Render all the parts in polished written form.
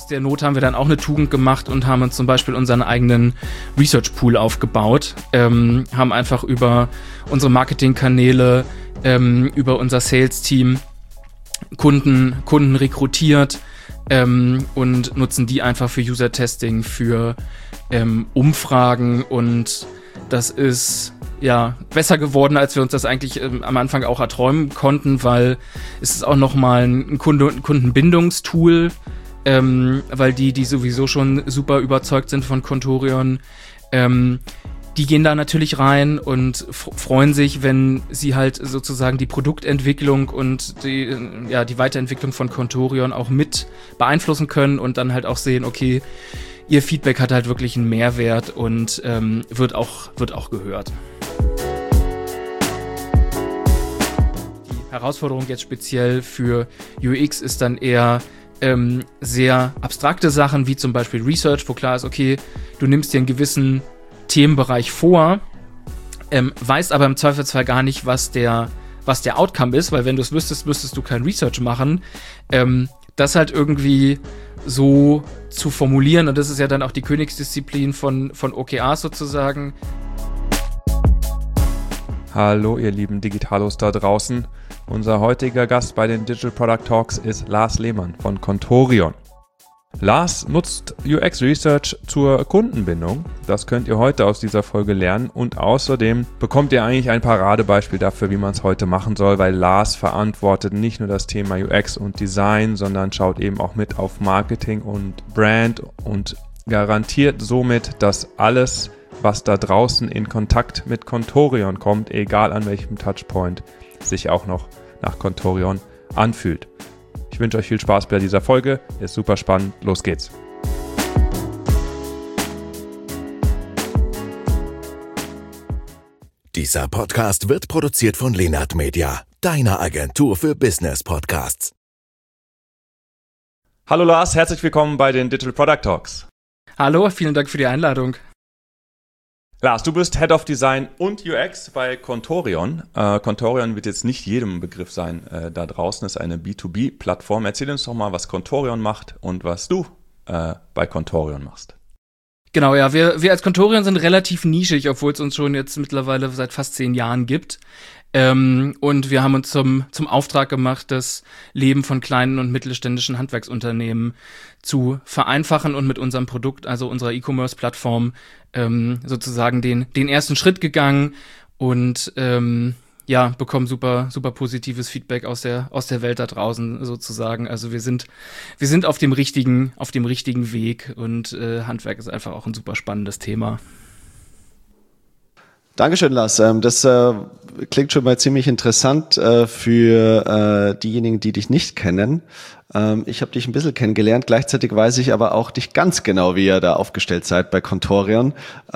der Not haben wir dann auch eine Tugend gemacht und haben uns zum Beispiel unseren eigenen Research Pool aufgebaut, haben einfach über unsere Marketingkanäle, über unser Sales-Team Kunden rekrutiert und nutzen die einfach für User-Testing, für Umfragen, und das ist ja besser geworden, als wir uns das eigentlich am Anfang auch erträumen konnten, weil es ist auch nochmal ein Kundenbindungstool, weil die sowieso schon super überzeugt sind von Contorion. Die gehen da natürlich rein und freuen sich, wenn sie halt sozusagen die Produktentwicklung und die Weiterentwicklung von Contorion auch mit beeinflussen können und dann halt auch sehen, okay, ihr Feedback hat halt wirklich einen Mehrwert und wird auch gehört. Die Herausforderung jetzt speziell für UX ist dann eher sehr abstrakte Sachen, wie zum Beispiel Research, wo klar ist, okay, du nimmst dir einen gewissen Themenbereich vor, weißt aber im Zweifelsfall gar nicht, was der Outcome ist, weil wenn du es wüsstest, müsstest du kein Research machen. Das halt irgendwie so zu formulieren, und das ist ja dann auch die Königsdisziplin von OKRs sozusagen. Hallo ihr lieben Digitalos da draußen. Unser heutiger Gast bei den Digital Product Talks ist Lars Lehmann von Contorion. Lars nutzt UX Research zur Kundenbindung. Das könnt ihr heute aus dieser Folge lernen, und außerdem bekommt ihr eigentlich ein Paradebeispiel dafür, wie man es heute machen soll, weil Lars verantwortet nicht nur das Thema UX und Design, sondern schaut eben auch mit auf Marketing und Brand und garantiert somit, dass alles, was da draußen in Kontakt mit Contorion kommt, egal an welchem Touchpoint, sich auch noch nach Contorion anfühlt. Ich wünsche euch viel Spaß bei dieser Folge. Ist super spannend. Los geht's. Dieser Podcast wird produziert von Lenart Media, deiner Agentur für Business Podcasts. Hallo Lars, herzlich willkommen bei den Digital Product Talks. Hallo, vielen Dank für die Einladung. Lars, du bist Head of Design und UX bei Contorion. Contorion wird jetzt nicht jedem Begriff sein da draußen. Das ist eine B2B-Plattform. Erzähl uns doch mal, was Contorion macht und was du bei Contorion machst. Genau, ja, wir als Contorion sind relativ nischig, obwohl es uns schon jetzt mittlerweile seit fast 10 Jahren gibt. Und wir haben uns zum Auftrag gemacht, das Leben von kleinen und mittelständischen Handwerksunternehmen zu vereinfachen und mit unserem Produkt, also unserer E-Commerce-Plattform, sozusagen den ersten Schritt gegangen und bekommen super positives Feedback aus der Welt da draußen sozusagen. Also wir sind auf dem richtigen Weg, und Handwerk ist einfach auch ein super spannendes Thema. Dankeschön, Lars. Das klingt schon mal ziemlich interessant für diejenigen, die dich nicht kennen. Ich habe dich ein bisschen kennengelernt, gleichzeitig weiß ich aber auch nicht ganz genau, wie ihr da aufgestellt seid bei Contorion.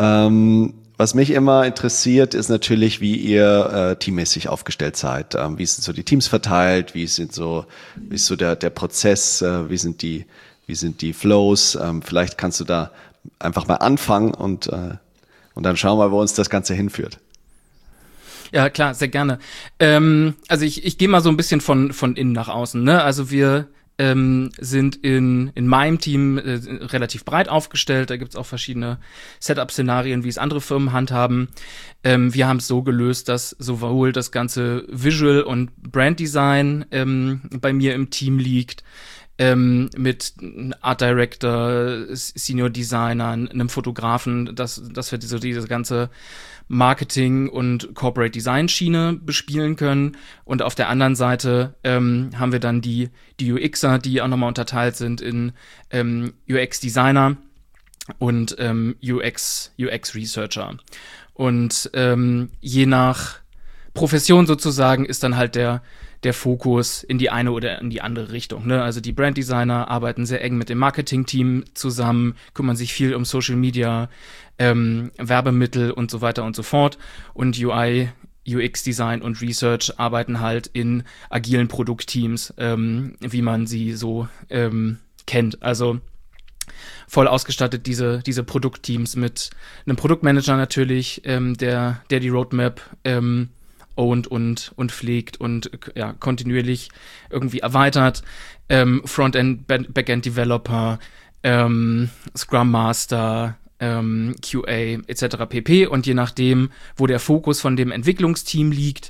Was mich immer interessiert, ist natürlich, wie ihr teammäßig aufgestellt seid. Wie sind so die Teams verteilt? Wie ist so der Prozess? Wie sind die Flows? Vielleicht kannst du da einfach mal anfangen und dann schauen wir, wo uns das Ganze hinführt. Ja, klar, sehr gerne. Also ich gehe mal so ein bisschen von innen nach außen, ne? Also wir sind in meinem Team relativ breit aufgestellt. Da gibt's auch verschiedene Setup-Szenarien, wie es andere Firmen handhaben. Wir haben es so gelöst, dass sowohl das ganze Visual- und Brand-Design bei mir im Team liegt, mit Art Director, Senior Designer, einem Fotografen, dass wir diese ganze Marketing- und Corporate Design Schiene bespielen können. Und auf der anderen Seite haben wir dann die UXer, die auch nochmal unterteilt sind in UX Designer und UX Researcher. Und je nach Profession sozusagen ist dann halt der Fokus in die eine oder in die andere Richtung, ne? Also die Branddesigner arbeiten sehr eng mit dem Marketing-Team zusammen, kümmern sich viel um Social Media, Werbemittel und so weiter und so fort. Und UI, UX-Design und Research arbeiten halt in agilen Produktteams, wie man sie so kennt. Also voll ausgestattet diese Produktteams mit einem Produktmanager natürlich, der die Roadmap ownt und pflegt und kontinuierlich irgendwie erweitert, Frontend, Backend Developer, Scrum Master, QA etc. pp. Und je nachdem, wo der Fokus von dem Entwicklungsteam liegt,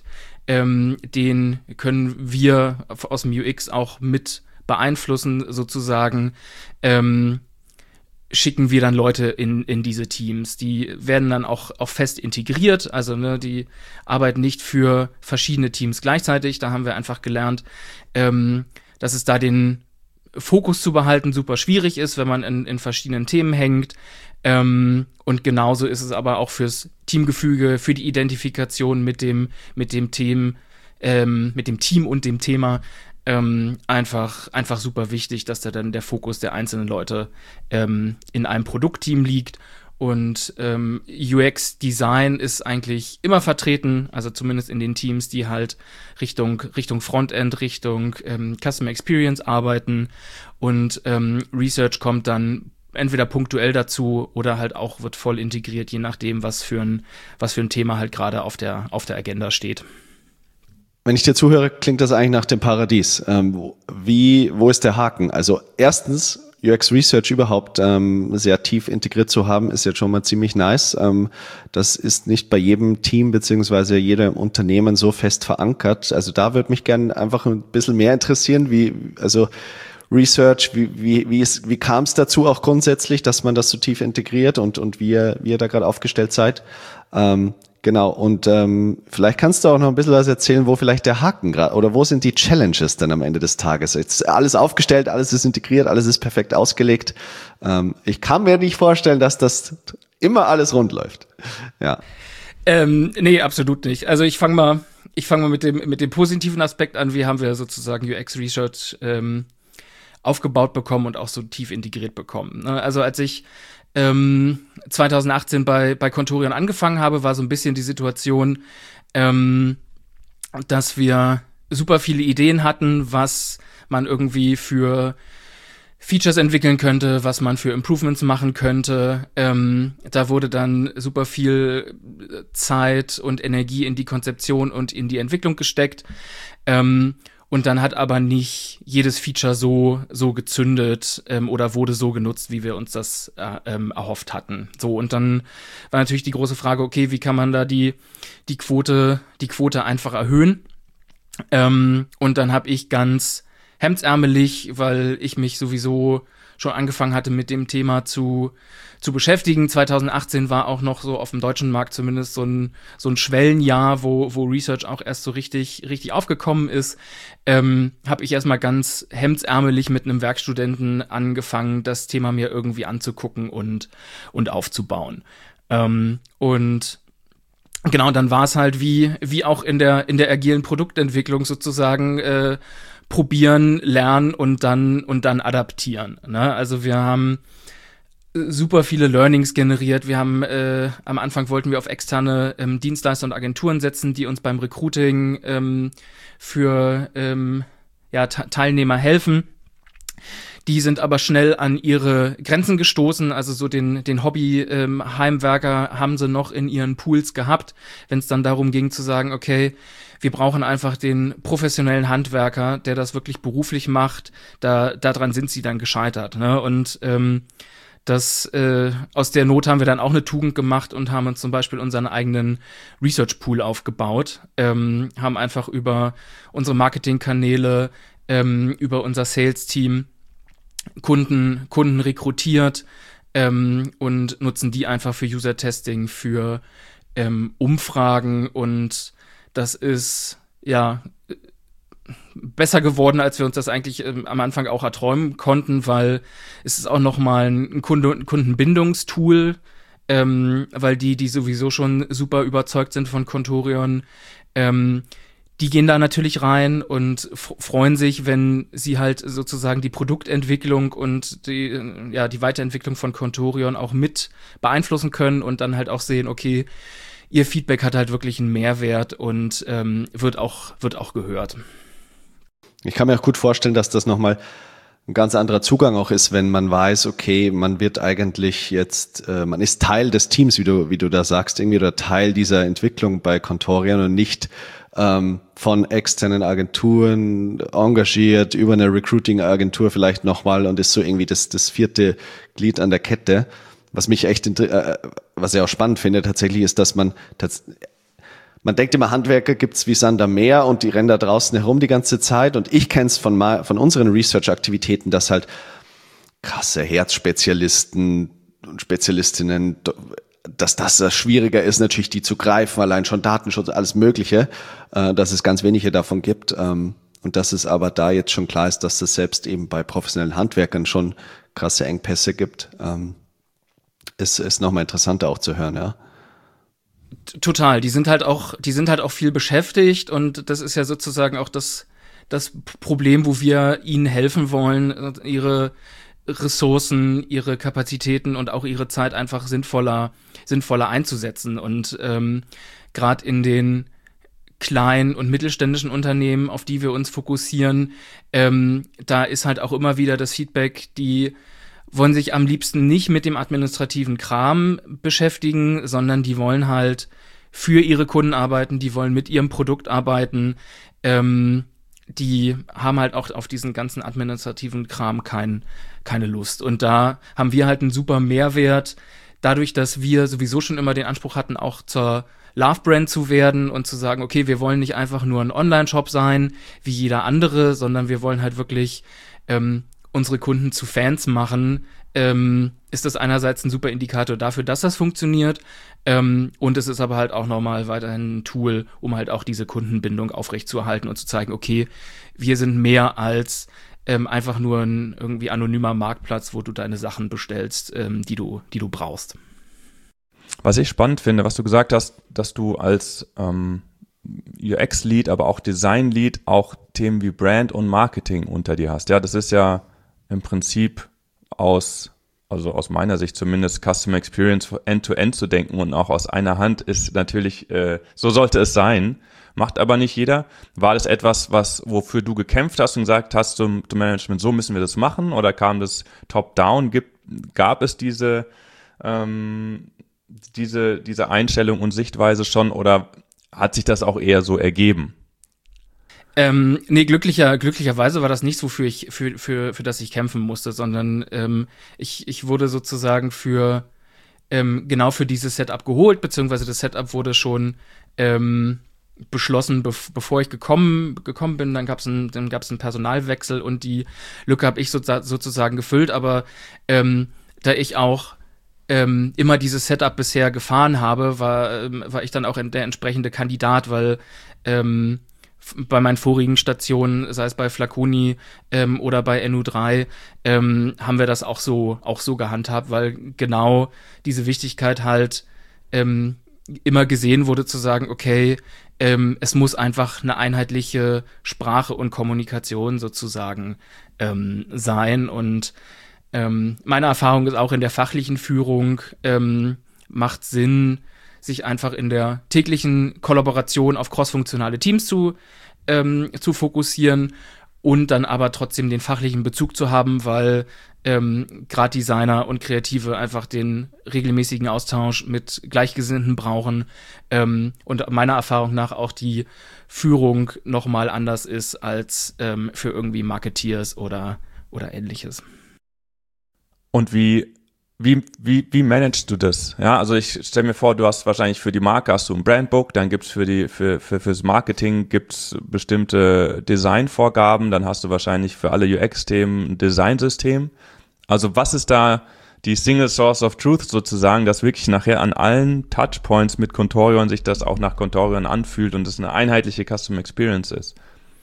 den können wir aus dem UX auch mit beeinflussen sozusagen, schicken wir dann Leute in diese Teams. Die werden dann auch fest integriert, also ne, die arbeiten nicht für verschiedene Teams gleichzeitig. Da haben wir einfach gelernt, dass es da den Fokus zu behalten super schwierig ist, wenn man in verschiedenen Themen hängt. Und genauso ist es aber auch fürs Teamgefüge, für die Identifikation mit dem Team und dem Thema einfach super wichtig, dass da dann der Fokus der einzelnen Leute in einem Produktteam liegt. Und UX-Design ist eigentlich immer vertreten, also zumindest in den Teams, die halt Richtung Frontend, Richtung Customer Experience arbeiten. Und Research kommt dann entweder punktuell dazu oder halt auch wird voll integriert, je nachdem, was für ein Thema halt gerade auf der Agenda steht. Wenn ich dir zuhöre, klingt das eigentlich nach dem Paradies. Wo ist der Haken? Also erstens, UX Research überhaupt sehr tief integriert zu haben, ist jetzt schon mal ziemlich nice. Das ist nicht bei jedem Team beziehungsweise jedem Unternehmen so fest verankert. Also da würde mich gerne einfach ein bisschen mehr interessieren, Research, wie kam es dazu auch grundsätzlich, dass man das so tief integriert und wie ihr da gerade aufgestellt seid? Genau, und vielleicht kannst du auch noch ein bisschen was erzählen, wo vielleicht der Haken gerade, oder wo sind die Challenges dann am Ende des Tages? Jetzt ist alles aufgestellt, alles ist integriert, alles ist perfekt ausgelegt. Ich kann mir nicht vorstellen, dass das immer alles rund läuft. Ja. Nee, absolut nicht. Also ich fange mal mit dem positiven Aspekt an. Wie haben wir sozusagen UX Research aufgebaut bekommen und auch so tief integriert bekommen. Also als ich 2018 bei Contorion angefangen habe, war so ein bisschen die Situation, dass wir super viele Ideen hatten, was man irgendwie für Features entwickeln könnte, was man für Improvements machen könnte. Da wurde dann super viel Zeit und Energie in die Konzeption und in die Entwicklung gesteckt. Und dann hat aber nicht jedes Feature so gezündet oder wurde so genutzt, wie wir uns das erhofft hatten. So, und dann war natürlich die große Frage, okay, wie kann man da die Quote einfach erhöhen? Und dann habe ich ganz hemdsärmelig, weil ich mich sowieso schon angefangen hatte, mit dem Thema zu beschäftigen. 2018 war auch noch so auf dem deutschen Markt zumindest so ein Schwellenjahr, wo Research auch erst so richtig aufgekommen ist. Habe ich erstmal ganz hemdsärmelig mit einem Werkstudenten angefangen, das Thema mir irgendwie anzugucken und aufzubauen. Und genau, dann war es halt wie auch in der agilen Produktentwicklung sozusagen probieren, lernen und dann adaptieren. Ne? Also wir haben super viele Learnings generiert. Wir haben am Anfang wollten wir auf externe Dienstleister und Agenturen setzen, die uns beim Recruiting für Teilnehmer helfen. Die sind aber schnell an ihre Grenzen gestoßen, also so den Hobby-Heimwerker haben sie noch in ihren Pools gehabt, wenn es dann darum ging zu sagen, okay, wir brauchen einfach den professionellen Handwerker, der das wirklich beruflich macht, daran sind sie dann gescheitert. Ne? Und aus der Not haben wir dann auch eine Tugend gemacht und haben uns zum Beispiel unseren eigenen Research-Pool aufgebaut, haben einfach über unsere Marketingkanäle, über unser Sales-Team Kunden rekrutiert und nutzen die einfach für User-Testing, für Umfragen, und das ist ja besser geworden, als wir uns das eigentlich am Anfang auch erträumen konnten, weil es ist auch nochmal ein Kundenbindungstool, weil die sowieso schon super überzeugt sind von Contorion. Die gehen da natürlich rein und freuen sich, wenn sie halt sozusagen die Produktentwicklung und die Weiterentwicklung von Contorion auch mit beeinflussen können und dann halt auch sehen, okay, ihr Feedback hat halt wirklich einen Mehrwert und wird auch gehört. Ich kann mir auch gut vorstellen, dass das nochmal ein ganz anderer Zugang auch ist, wenn man weiß, okay, man wird eigentlich jetzt, man ist Teil des Teams, wie du da sagst, irgendwie, oder Teil dieser Entwicklung bei Contorion und nicht von externen Agenturen engagiert, über eine Recruiting-Agentur vielleicht nochmal und ist so irgendwie das vierte Glied an der Kette. Was mich echt, was ich auch spannend finde tatsächlich, ist, dass man denkt immer, Handwerker gibt's wie Sand am Meer und die rennen da draußen herum die ganze Zeit. Und ich kenne es von unseren Research-Aktivitäten, dass halt krasse Herzspezialisten und Spezialistinnen, dass das schwieriger ist, natürlich die zu greifen, allein schon Datenschutz, alles Mögliche, dass es ganz wenige davon gibt. Und dass es aber da jetzt schon klar ist, dass es selbst eben bei professionellen Handwerkern schon krasse Engpässe gibt, ist nochmal interessanter auch zu hören, ja. Total, die sind halt auch viel beschäftigt und das ist ja sozusagen auch das Problem, wo wir ihnen helfen wollen, ihre Ressourcen, ihre Kapazitäten und auch ihre Zeit einfach sinnvoller einzusetzen. Und gerade in den kleinen und mittelständischen Unternehmen, auf die wir uns fokussieren, da ist halt auch immer wieder das Feedback, die wollen sich am liebsten nicht mit dem administrativen Kram beschäftigen, sondern die wollen halt für ihre Kunden arbeiten, die wollen mit ihrem Produkt arbeiten, die haben halt auch auf diesen ganzen administrativen Kram keine Lust. Und da haben wir halt einen super Mehrwert, dadurch, dass wir sowieso schon immer den Anspruch hatten, auch zur Love-Brand zu werden und zu sagen, okay, wir wollen nicht einfach nur ein Online-Shop sein, wie jeder andere, sondern wir wollen halt wirklich unsere Kunden zu Fans machen, ist das einerseits ein super Indikator dafür, dass das funktioniert, und es ist aber halt auch nochmal weiterhin ein Tool, um halt auch diese Kundenbindung aufrechtzuerhalten und zu zeigen, okay, wir sind mehr als einfach nur ein irgendwie anonymer Marktplatz, wo du deine Sachen bestellst, die du brauchst. Was ich spannend finde, was du gesagt hast, dass du als UX-Lead, aber auch Design-Lead auch Themen wie Brand und Marketing unter dir hast. Ja, das ist ja im Prinzip aus meiner Sicht zumindest Customer Experience End-to-End zu denken und auch aus einer Hand ist natürlich, so sollte es sein, macht aber nicht jeder. War das etwas, wofür du gekämpft hast und gesagt hast zum Management, so müssen wir das machen, oder kam das top-down? Gab es diese Einstellung und Sichtweise schon, oder hat sich das auch eher so ergeben? Nee, glücklicherweise war das nichts, wofür ich für das ich kämpfen musste, sondern ich wurde sozusagen genau für dieses Setup geholt, beziehungsweise das Setup wurde schon beschlossen, bevor ich gekommen bin. Dann gab's einen Personalwechsel und die Lücke habe ich sozusagen gefüllt, aber da ich auch immer dieses Setup bisher gefahren habe, war ich dann auch der entsprechende Kandidat, weil bei meinen vorigen Stationen, sei es bei Flaconi oder bei NU3, haben wir das auch so gehandhabt, weil genau diese Wichtigkeit halt immer gesehen wurde, zu sagen, okay, es muss einfach eine einheitliche Sprache und Kommunikation sozusagen sein. Und meine Erfahrung ist auch in der fachlichen Führung, macht Sinn, sich einfach in der täglichen Kollaboration auf crossfunktionale Teams zu fokussieren und dann aber trotzdem den fachlichen Bezug zu haben, weil gerade Designer und Kreative einfach den regelmäßigen Austausch mit Gleichgesinnten brauchen, und meiner Erfahrung nach auch die Führung nochmal anders ist als für irgendwie Marketeers oder ähnliches. Und wie managst du das? Ja, also ich stelle mir vor, du hast wahrscheinlich für die Marke hast du ein Brandbook, dann gibt's fürs Marketing gibt's bestimmte Designvorgaben, dann hast du wahrscheinlich für alle UX-Themen ein Designsystem. Also was ist da die Single Source of Truth sozusagen, dass wirklich nachher an allen Touchpoints mit Contorion sich das auch nach Contorion anfühlt und es eine einheitliche Customer Experience ist?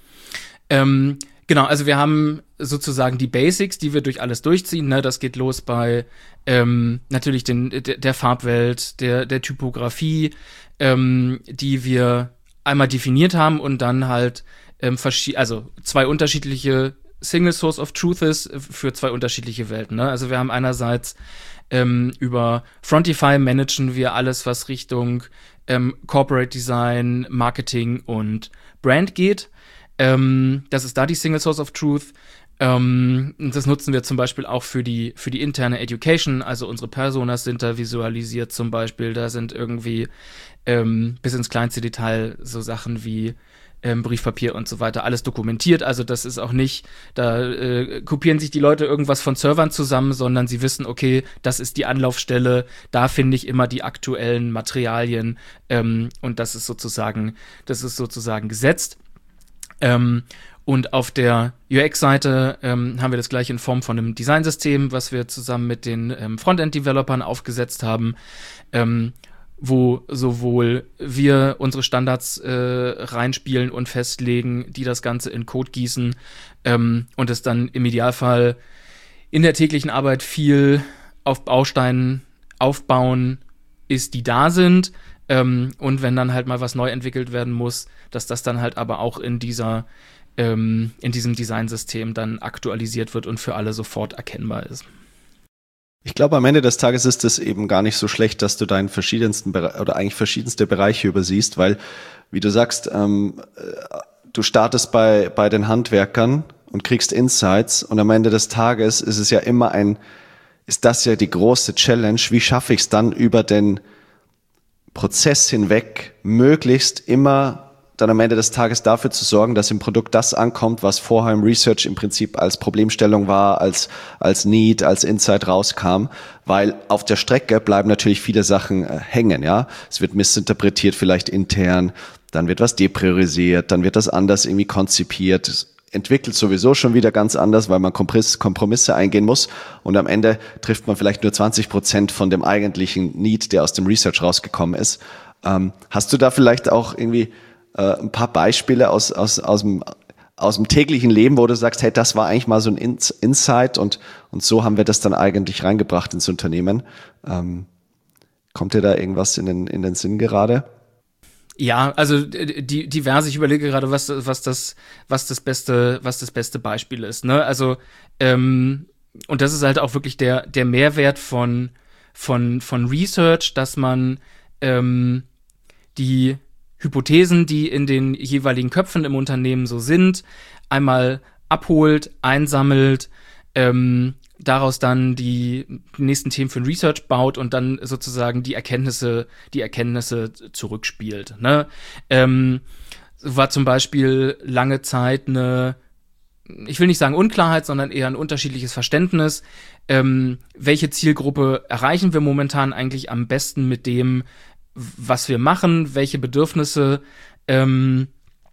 Genau, also wir haben sozusagen die Basics, die wir durch alles durchziehen. Ne? Das geht los bei natürlich der Farbwelt, der Typografie, die wir einmal definiert haben und dann halt zwei unterschiedliche Single Source of Truths für zwei unterschiedliche Welten. Ne? Also wir haben einerseits über Frontify managen wir alles, was Richtung Corporate Design, Marketing und Brand geht. Das ist da die Single Source of Truth. Das nutzen wir zum Beispiel auch für die interne Education, also unsere Personas sind da visualisiert zum Beispiel, da sind irgendwie bis ins kleinste Detail so Sachen wie Briefpapier und so weiter, alles dokumentiert, also das ist auch nicht, da kopieren sich die Leute irgendwas von Servern zusammen, sondern sie wissen, okay, das ist die Anlaufstelle, da finde ich immer die aktuellen Materialien und das ist sozusagen gesetzt. Und auf der UX-Seite haben wir das gleich in Form von einem Designsystem, was wir zusammen mit den Frontend-Developern aufgesetzt haben, wo sowohl wir unsere Standards reinspielen und festlegen, die das Ganze in Code gießen und es dann im Idealfall in der täglichen Arbeit viel auf Bausteinen aufbauen ist, die da sind. Und wenn dann halt mal was neu entwickelt werden muss, dass das dann halt aber auch in diesem Designsystem dann aktualisiert wird und für alle sofort erkennbar ist. Ich glaube, am Ende des Tages ist es eben gar nicht so schlecht, dass du deinen verschiedensten oder eigentlich verschiedenste Bereiche übersiehst, weil, wie du sagst, du startest bei den Handwerkern und kriegst Insights und am Ende des Tages ist es ja immer ist das ja die große Challenge, wie schaffe ich es dann über den Prozess hinweg möglichst immer dann am Ende des Tages dafür zu sorgen, dass im Produkt das ankommt, was vorher im Research im Prinzip als Problemstellung war, als Need, als Insight rauskam, weil auf der Strecke bleiben natürlich viele Sachen hängen, ja. Es wird missinterpretiert vielleicht intern, dann wird was depriorisiert, dann wird das anders irgendwie konzipiert, es entwickelt sowieso schon wieder ganz anders, weil man Kompromisse eingehen muss und am Ende trifft man vielleicht nur 20% von dem eigentlichen Need, der aus dem Research rausgekommen ist. Hast du da vielleicht auch irgendwie ein paar Beispiele aus dem täglichen Leben, wo du sagst, hey, das war eigentlich mal so ein Insight und so haben wir das dann eigentlich reingebracht ins Unternehmen. Kommt dir da irgendwas in den Sinn gerade? Ja, also diverse, ich überlege gerade, was das beste Beispiel ist, ne? Also, und das ist halt auch wirklich der Mehrwert von Research, dass man die Hypothesen, die in den jeweiligen Köpfen im Unternehmen so sind, einmal abholt, einsammelt, daraus dann die nächsten Themen für ein Research baut und dann sozusagen die Erkenntnisse zurückspielt. Ne? War zum Beispiel lange Zeit ich will nicht sagen Unklarheit, sondern eher ein unterschiedliches Verständnis. Welche Zielgruppe erreichen wir momentan eigentlich am besten mit dem, was wir machen, welche Bedürfnisse können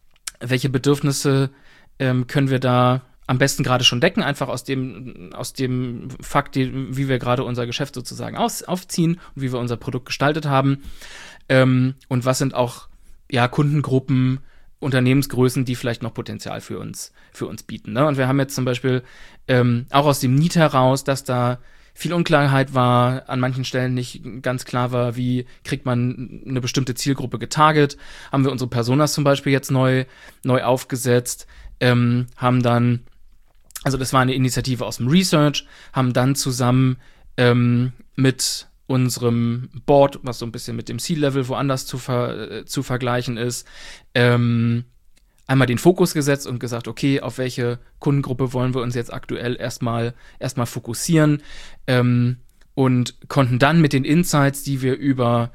wir da am besten gerade schon decken, einfach aus dem Fakt, wie wir gerade unser Geschäft sozusagen aufziehen und wie wir unser Produkt gestaltet haben. Und was sind auch Kundengruppen, Unternehmensgrößen, die vielleicht noch Potenzial für uns bieten. Ne? Und wir haben jetzt zum Beispiel auch aus dem Need heraus, dass da viel Unklarheit war, an manchen Stellen nicht ganz klar war, wie kriegt man eine bestimmte Zielgruppe getarget, haben wir unsere Personas zum Beispiel jetzt neu aufgesetzt, haben dann, also das war eine Initiative aus dem Research, haben dann zusammen mit unserem Board, was so ein bisschen mit dem C-Level woanders zu vergleichen ist, einmal den Fokus gesetzt und gesagt, okay, auf welche Kundengruppe wollen wir uns jetzt aktuell erstmal fokussieren und konnten dann mit den Insights, die wir über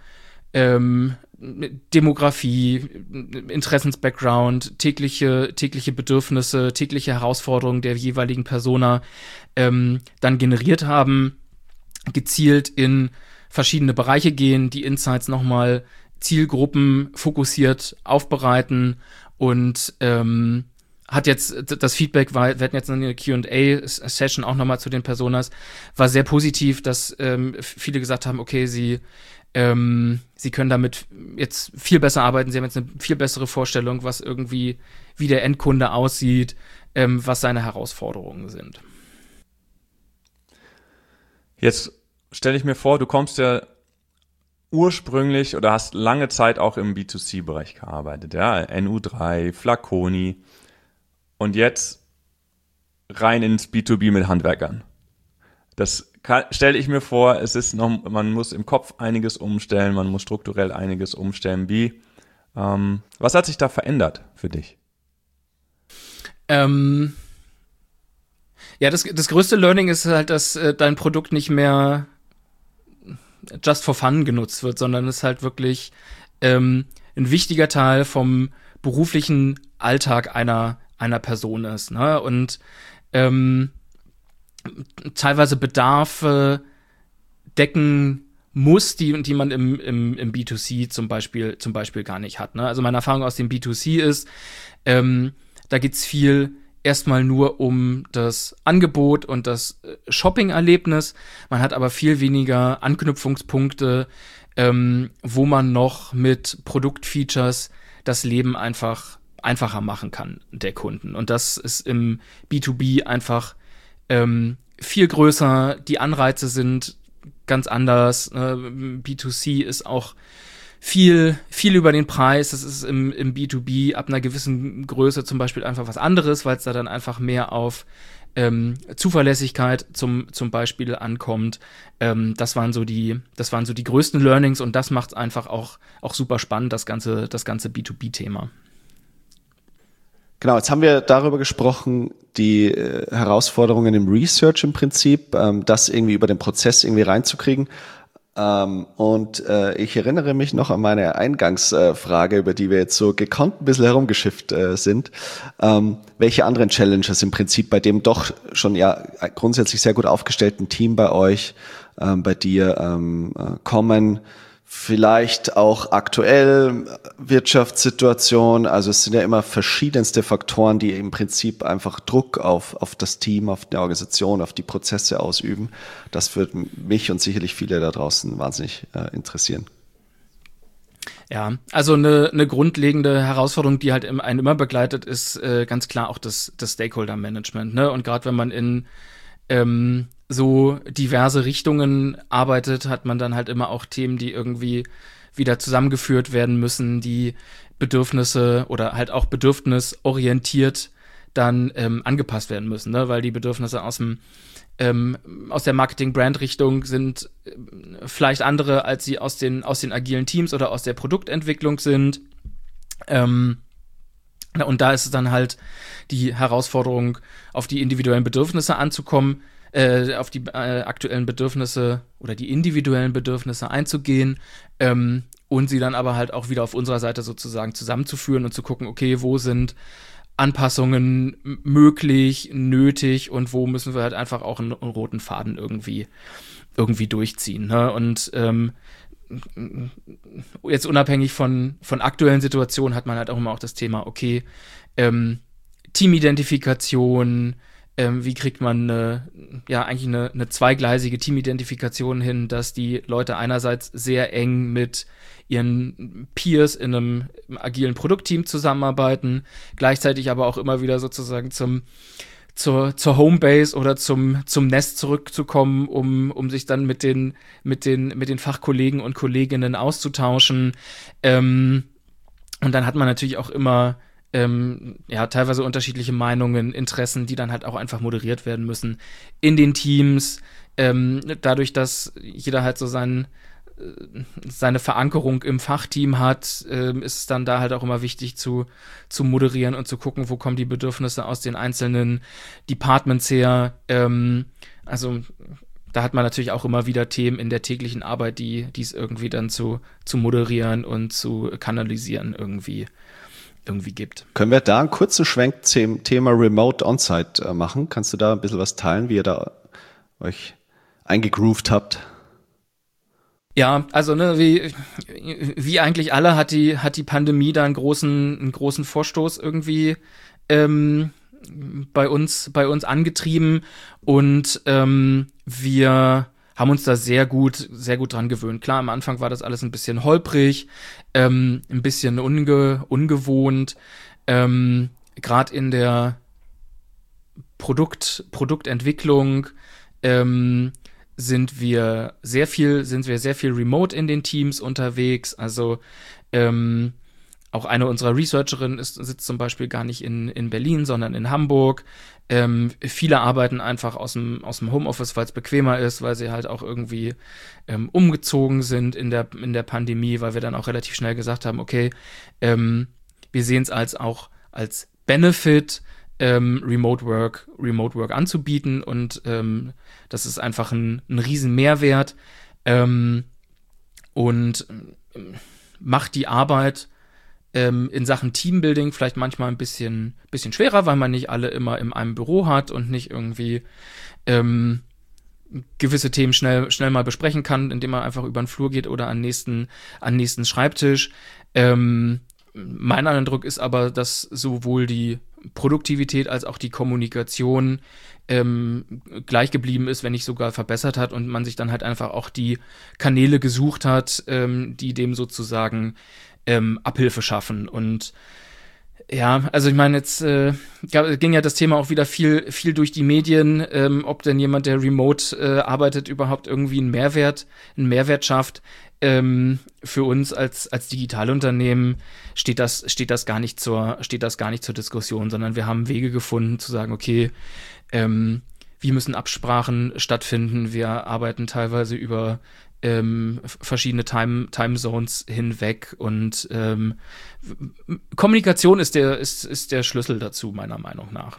Demografie, Interessens-Background, tägliche Bedürfnisse, tägliche Herausforderungen der jeweiligen Persona dann generiert haben, gezielt in verschiedene Bereiche gehen, die Insights nochmal Zielgruppen fokussiert aufbereiten und hat jetzt das Feedback, wir hatten jetzt eine Q&A-Session auch nochmal zu den Personas, war sehr positiv, dass viele gesagt haben, okay, sie können damit jetzt viel besser arbeiten, sie haben jetzt eine viel bessere Vorstellung, was irgendwie, wie der Endkunde aussieht, was seine Herausforderungen sind. Jetzt stelle ich mir vor, du kommst ja ursprünglich oder hast lange Zeit auch im B2C-Bereich gearbeitet, ja, NU3, Flaconi und jetzt rein ins B2B mit Handwerkern. Das stelle ich mir vor, man muss im Kopf einiges umstellen, man muss strukturell einiges umstellen. Was hat sich da verändert für dich? Ja, das größte Learning ist halt, dass dein Produkt nicht mehr just for fun genutzt wird, sondern es halt wirklich ein wichtiger Teil vom beruflichen Alltag einer Person ist, ne? Und teilweise Bedarfe decken muss, die man im B2C zum Beispiel gar nicht hat, ne? Also meine Erfahrung aus dem B2C ist, da geht's viel erstmal nur um das Angebot und das Shopping-Erlebnis. Man hat aber viel weniger Anknüpfungspunkte, wo man noch mit Produktfeatures das Leben einfach einfacher machen kann der Kunden. Und das ist im B2B einfach viel größer. Die Anreize sind ganz anders. B2C ist auch viel über den Preis. Das ist im B2B ab einer gewissen Größe zum Beispiel einfach was anderes, weil es da dann einfach mehr auf Zuverlässigkeit zum Beispiel ankommt. Das waren so die größten Learnings und das macht es einfach auch super spannend, das ganze B2B-Thema. Genau, jetzt haben wir darüber gesprochen, die Herausforderungen im Research im Prinzip, das irgendwie über den Prozess irgendwie reinzukriegen. Und ich erinnere mich noch an meine Eingangsfrage, über die wir jetzt so gekonnt ein bisschen herumgeschifft sind. Welche anderen Challenges im Prinzip bei dem doch schon ja grundsätzlich sehr gut aufgestellten Team bei euch, bei dir kommen? Vielleicht auch aktuell Wirtschaftssituation, also es sind ja immer verschiedenste Faktoren, die im Prinzip einfach Druck auf das Team, auf die Organisation, auf die Prozesse ausüben. Das wird mich und sicherlich viele da draußen wahnsinnig interessieren. Ja, also eine grundlegende Herausforderung, die halt einen immer begleitet, ist ganz klar auch das Stakeholder-Management, ne? Und gerade wenn man in so diverse Richtungen arbeitet, hat man dann halt immer auch Themen, die irgendwie wieder zusammengeführt werden müssen, die Bedürfnisse oder halt auch bedürfnisorientiert dann angepasst werden müssen, ne? Weil die Bedürfnisse aus der Marketing-Brand-Richtung sind vielleicht andere, als sie aus den agilen Teams oder aus der Produktentwicklung sind. Und da ist es dann halt die Herausforderung, auf die individuellen Bedürfnisse anzukommen, auf die aktuellen Bedürfnisse oder die individuellen Bedürfnisse einzugehen und sie dann aber halt auch wieder auf unserer Seite sozusagen zusammenzuführen und zu gucken, okay, wo sind Anpassungen möglich, nötig und wo müssen wir halt einfach auch einen roten Faden irgendwie durchziehen, ne? Und jetzt unabhängig von aktuellen Situationen hat man halt auch immer auch das Thema, okay, Teamidentifikation, wie kriegt man eine zweigleisige Teamidentifikation hin, dass die Leute einerseits sehr eng mit ihren Peers in einem agilen Produktteam zusammenarbeiten, gleichzeitig aber auch immer wieder sozusagen zur Homebase oder zum Nest zurückzukommen, um sich dann mit den Fachkollegen und Kolleginnen auszutauschen. Und dann hat man natürlich auch immer teilweise unterschiedliche Meinungen, Interessen, die dann halt auch einfach moderiert werden müssen in den Teams. Dadurch, dass jeder halt so seine Verankerung im Fachteam hat, ist es dann da halt auch immer wichtig zu moderieren und zu gucken, wo kommen die Bedürfnisse aus den einzelnen Departments her. Also da hat man natürlich auch immer wieder Themen in der täglichen Arbeit, die es irgendwie dann zu moderieren und zu kanalisieren irgendwie gibt. Können wir da einen kurzen Schwenk zum Thema Remote On-Site machen? Kannst du da ein bisschen was teilen, wie ihr da euch eingegroovt habt? Ja, also ne, wie eigentlich alle hat die Pandemie da einen großen Vorstoß irgendwie bei uns angetrieben und wir haben uns da sehr gut dran gewöhnt. Klar, am Anfang war das alles ein bisschen holprig, ein bisschen ungewohnt, gerade in der Produktentwicklung sind wir sehr viel remote in den Teams unterwegs. Also auch eine unserer Researcherinnen sitzt zum Beispiel gar nicht in Berlin, sondern in Hamburg. Viele arbeiten einfach aus dem Homeoffice, weil es bequemer ist, weil sie halt auch irgendwie umgezogen sind in der Pandemie, weil wir dann auch relativ schnell gesagt haben, okay, wir sehen es als Benefit, Remote Work anzubieten und das ist einfach ein riesen Mehrwert und macht die Arbeit in Sachen Teambuilding vielleicht manchmal ein bisschen schwerer, weil man nicht alle immer in einem Büro hat und nicht irgendwie gewisse Themen schnell mal besprechen kann, indem man einfach über den Flur geht oder an nächsten Schreibtisch. Mein Eindruck ist aber, dass sowohl die Produktivität als auch die Kommunikation gleich geblieben ist, wenn nicht sogar verbessert hat und man sich dann halt einfach auch die Kanäle gesucht hat, die dem sozusagen Abhilfe schaffen. Und ja, also ich meine, jetzt ging ja das Thema auch wieder viel durch die Medien, ob denn jemand, der remote arbeitet, überhaupt irgendwie einen Mehrwert schafft. Für uns als Digitalunternehmen steht das gar nicht zur Diskussion, sondern wir haben Wege gefunden zu sagen, okay, wie müssen Absprachen stattfinden? Wir arbeiten teilweise über verschiedene Timezones hinweg und Kommunikation ist der Schlüssel dazu, meiner Meinung nach.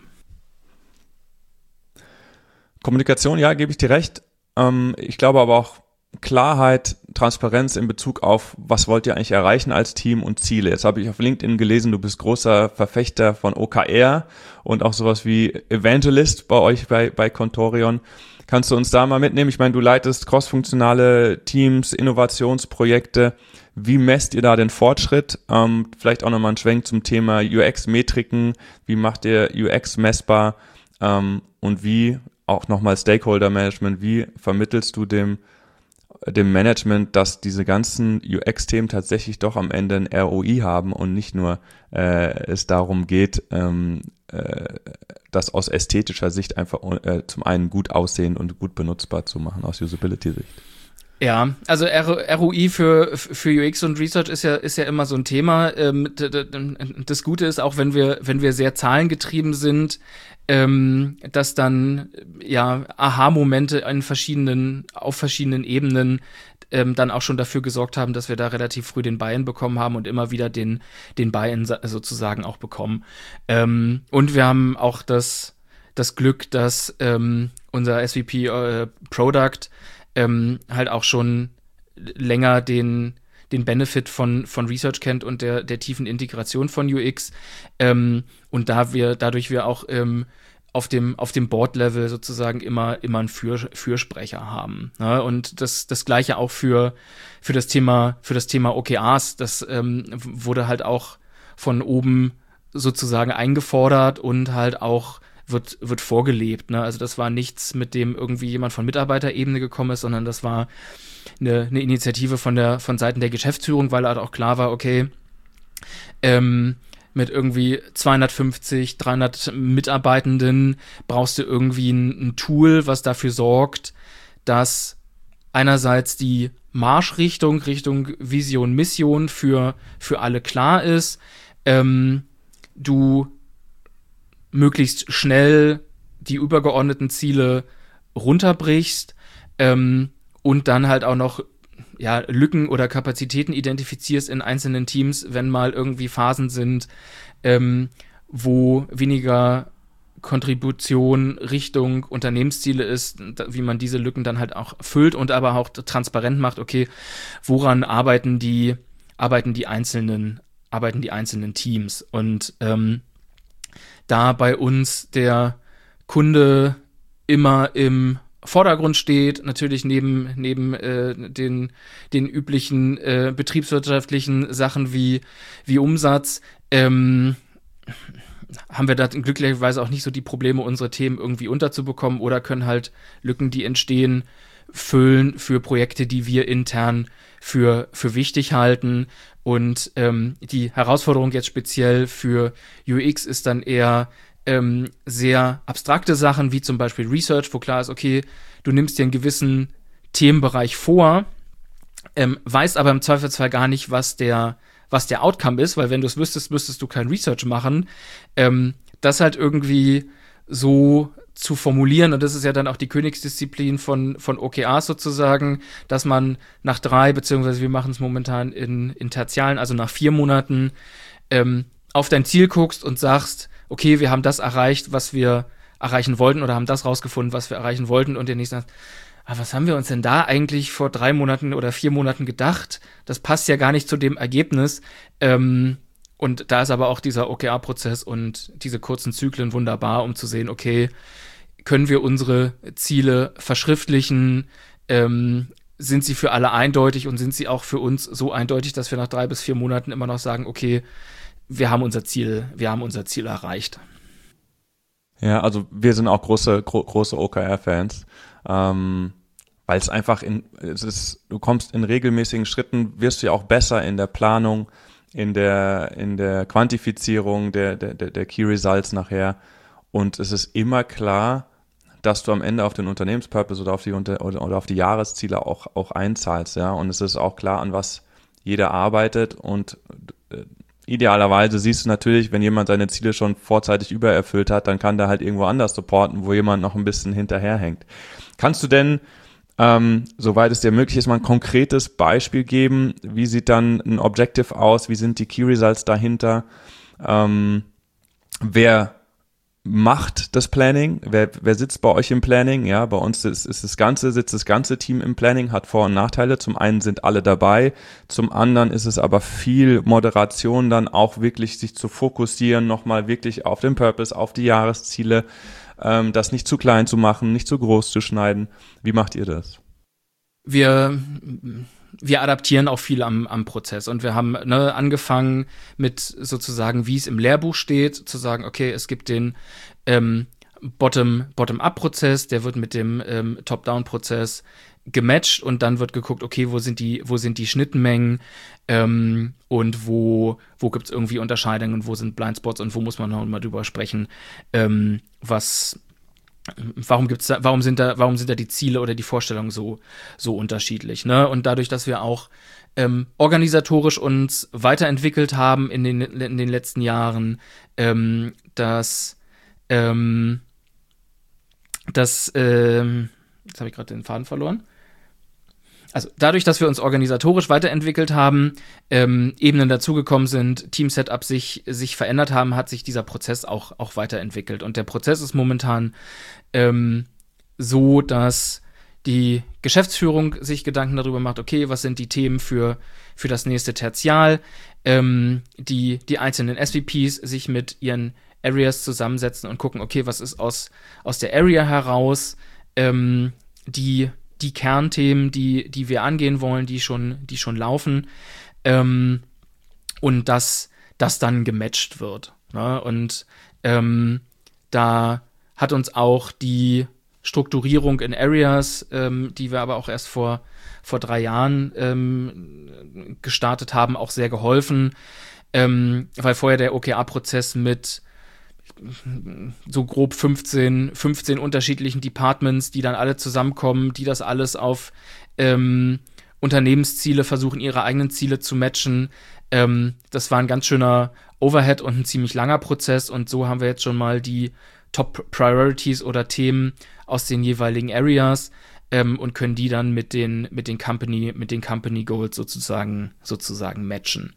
Kommunikation, ja, gebe ich dir recht. Ich glaube aber auch Klarheit, Transparenz in Bezug auf, was wollt ihr eigentlich erreichen als Team und Ziele. Jetzt habe ich auf LinkedIn gelesen, du bist großer Verfechter von OKR und auch sowas wie Evangelist bei euch bei Contorion. Kannst du uns da mal mitnehmen? Ich meine, du leitest crossfunktionale Teams, Innovationsprojekte. Wie messt ihr da den Fortschritt? Vielleicht auch nochmal ein Schwenk zum Thema UX-Metriken. Wie macht ihr UX messbar? Und wie auch nochmal Stakeholder-Management? Wie vermittelst du dem Management, dass diese ganzen UX-Themen tatsächlich doch am Ende ein ROI haben und nicht nur es darum geht, das aus ästhetischer Sicht einfach zum einen gut aussehen und gut benutzbar zu machen aus Usability-Sicht. Ja, also ROI für UX und Research ist ja immer so ein Thema. Das Gute ist auch, wenn wir sehr zahlengetrieben sind, dass dann ja Aha-Momente auf verschiedenen Ebenen dann auch schon dafür gesorgt haben, dass wir da relativ früh den Buy-in bekommen haben und immer wieder den Buy-in sozusagen auch bekommen. Und wir haben auch das Glück, dass unser SVP Product halt auch schon länger den Benefit von Research kennt und der tiefen Integration von UX und dadurch wir auch auf dem Board-Level sozusagen immer einen Fürsprecher haben. Ne? Und das Gleiche auch für das Thema OKRs. Das wurde halt auch von oben sozusagen eingefordert und halt auch wird vorgelebt. Ne? Also das war nichts, mit dem irgendwie jemand von Mitarbeiterebene gekommen ist, sondern das war eine Initiative von Seiten der Geschäftsführung, weil halt auch klar war, okay, mit irgendwie 250, 300 Mitarbeitenden brauchst du irgendwie ein Tool, was dafür sorgt, dass einerseits die Marschrichtung Richtung Vision, Mission für alle klar ist, du möglichst schnell die übergeordneten Ziele runterbrichst und dann halt auch noch Lücken oder Kapazitäten identifizierst in einzelnen Teams, wenn mal irgendwie Phasen sind, wo weniger Kontribution Richtung Unternehmensziele ist, wie man diese Lücken dann halt auch füllt und aber auch transparent macht, okay, woran arbeiten die einzelnen Teams und da bei uns der Kunde immer im Vordergrund steht, natürlich neben den üblichen betriebswirtschaftlichen Sachen wie Umsatz, haben wir da glücklicherweise auch nicht so die Probleme, unsere Themen irgendwie unterzubekommen oder können halt Lücken, die entstehen, füllen für Projekte, die wir intern für wichtig halten. Und die Herausforderung jetzt speziell für UX ist dann eher sehr abstrakte Sachen, wie zum Beispiel Research, wo klar ist, okay, du nimmst dir einen gewissen Themenbereich vor, weißt aber im Zweifelsfall gar nicht, was der Outcome ist, weil wenn du es wüsstest, müsstest du kein Research machen. Das halt irgendwie so zu formulieren, und das ist ja dann auch die Königsdisziplin von OKRs sozusagen, dass man nach 3, beziehungsweise wir machen es momentan in Tertialen, also nach 4 Monaten, auf dein Ziel guckst und sagst, okay, wir haben das erreicht, was wir erreichen wollten oder haben das rausgefunden, was wir erreichen wollten und der nächste sagt, was haben wir uns denn da eigentlich vor 3 Monaten oder 4 Monaten gedacht? Das passt ja gar nicht zu dem Ergebnis. Und da ist aber auch dieser OKR-Prozess und diese kurzen Zyklen wunderbar, um zu sehen, okay, können wir unsere Ziele verschriftlichen? Sind sie für alle eindeutig und sind sie auch für uns so eindeutig, dass wir nach 3 bis 4 Monaten immer noch sagen, okay, wir haben unser Ziel erreicht. Ja, also wir sind auch große OKR-Fans, weil es einfach du kommst in regelmäßigen Schritten, wirst du ja auch besser in der Planung, in der Quantifizierung der Key Results nachher, und es ist immer klar, dass du am Ende auf den Unternehmenspurpose oder auf die Jahresziele auch einzahlst, ja, und es ist auch klar, an was jeder arbeitet, und idealerweise siehst du natürlich, wenn jemand seine Ziele schon vorzeitig übererfüllt hat, dann kann der halt irgendwo anders supporten, wo jemand noch ein bisschen hinterherhängt. Kannst du denn, soweit es dir möglich ist, mal ein konkretes Beispiel geben? Wie sieht dann ein Objective aus? Wie sind die Key Results dahinter? Wer macht das Planning? Wer sitzt bei euch im Planning? Ja, bei uns sitzt das ganze Team im Planning, hat Vor- und Nachteile. Zum einen sind alle dabei, zum anderen ist es aber viel Moderation, dann auch wirklich sich zu fokussieren, nochmal wirklich auf den Purpose, auf die Jahresziele, das nicht zu klein zu machen, nicht zu groß zu schneiden. Wie macht ihr das? Wir adaptieren auch viel am Prozess und wir haben angefangen mit sozusagen, wie es im Lehrbuch steht, zu sagen, okay, es gibt den Bottom-up-Prozess, der wird mit dem Top-down-Prozess gematcht und dann wird geguckt, okay, wo sind die Schnittmengen und wo gibt es irgendwie Unterscheidungen und wo sind Blindspots und wo muss man noch mal drüber sprechen, warum sind da die Ziele oder die Vorstellungen so unterschiedlich, ne? Und dadurch, dass wir auch organisatorisch uns weiterentwickelt haben in den letzten Jahren, jetzt habe ich gerade den Faden verloren. Also dadurch, dass wir uns organisatorisch weiterentwickelt haben, Ebenen dazugekommen sind, Team-Setup sich verändert haben, hat sich dieser Prozess auch weiterentwickelt. Und der Prozess ist momentan so, dass die Geschäftsführung sich Gedanken darüber macht, okay, was sind die Themen für das nächste Tertial, die einzelnen SVPs sich mit ihren Areas zusammensetzen und gucken, okay, was ist aus der Area heraus, die Kernthemen, die wir angehen wollen, die schon laufen, und dass das dann gematcht wird. Ne? Und da hat uns auch die Strukturierung in Areas, die wir aber auch erst vor 3 Jahren gestartet haben, auch sehr geholfen, weil vorher der OKR-Prozess mit so grob 15 unterschiedlichen Departments, die dann alle zusammenkommen, die das alles auf Unternehmensziele versuchen, ihre eigenen Ziele zu matchen. Das war ein ganz schöner Overhead und ein ziemlich langer Prozess, und so haben wir jetzt schon mal die Top Priorities oder Themen aus den jeweiligen Areas und können die dann mit den Company Goals sozusagen matchen.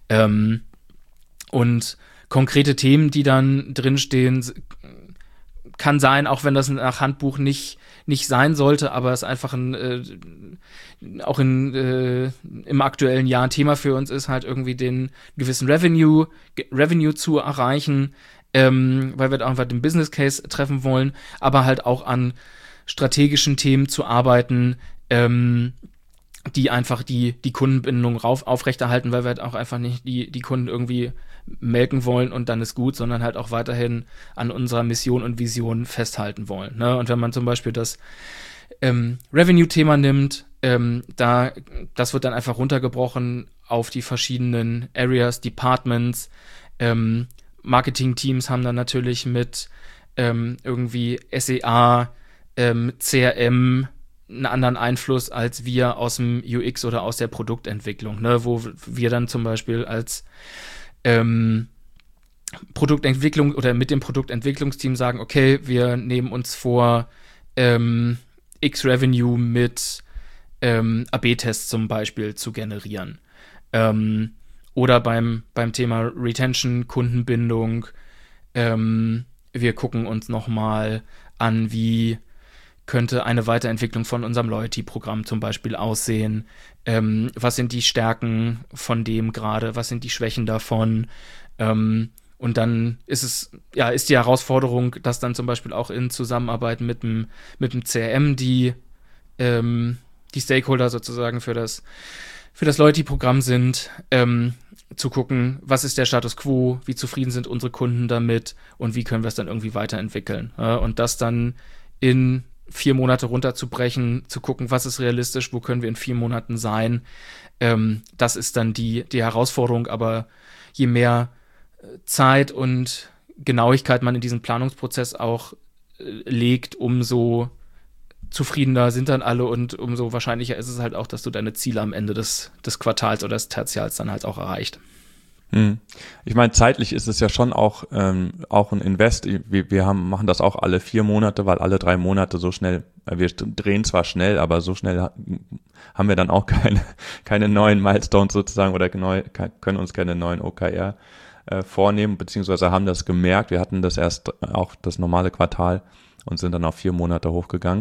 Und konkrete Themen, die dann drinstehen, kann sein, auch wenn das nach Handbuch nicht sein sollte, aber es einfach auch im aktuellen Jahr ein Thema für uns ist, halt irgendwie den gewissen Revenue zu erreichen, weil wir einfach den Business Case treffen wollen, aber halt auch an strategischen Themen zu arbeiten, die einfach die Kundenbindung aufrechterhalten, weil wir halt auch einfach nicht die Kunden irgendwie melken wollen und dann ist gut, sondern halt auch weiterhin an unserer Mission und Vision festhalten wollen. Ne? Und wenn man zum Beispiel das Revenue-Thema nimmt, das wird dann einfach runtergebrochen auf die verschiedenen Areas, Departments. Marketing-Teams haben dann natürlich mit irgendwie SEA, CRM einen anderen Einfluss als wir aus dem UX oder aus der Produktentwicklung, ne? Wo wir dann zum Beispiel als Produktentwicklung oder mit dem Produktentwicklungsteam sagen, okay, wir nehmen uns vor, X-Revenue mit AB-Tests zum Beispiel zu generieren. Oder beim Thema Retention, Kundenbindung, Wir gucken uns nochmal an, wie könnte eine Weiterentwicklung von unserem Loyalty-Programm zum Beispiel aussehen. Was sind die Stärken von dem gerade? Was sind die Schwächen davon? Und dann ist die Herausforderung, dass dann zum Beispiel auch in Zusammenarbeit mit dem CRM die Stakeholder sozusagen für das Loyalty-Programm sind, zu gucken, was ist der Status quo, wie zufrieden sind unsere Kunden damit und wie können wir es dann irgendwie weiterentwickeln. Und das dann in 4 Monate runterzubrechen, zu gucken, was ist realistisch, wo können wir in 4 Monaten sein. Das ist dann die Herausforderung, aber je mehr Zeit und Genauigkeit man in diesen Planungsprozess auch legt, umso zufriedener sind dann alle und umso wahrscheinlicher ist es halt auch, dass du deine Ziele am Ende des Quartals oder des Tertials dann halt auch erreicht. Ich meine, zeitlich ist es ja schon auch ein Invest. Wir machen das auch alle 4 Monate, weil alle 3 Monate so schnell, wir drehen zwar schnell, aber so schnell haben wir dann auch keine neuen Milestones sozusagen oder können uns keine neuen OKR vornehmen, beziehungsweise haben das gemerkt. Wir hatten das erst auch das normale Quartal und sind dann auf 4 Monate hochgegangen.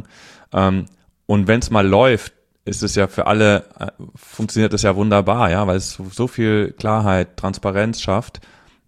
Und wenn es mal läuft, ist es ja für alle, funktioniert es ja wunderbar, ja, weil es so viel Klarheit, Transparenz schafft.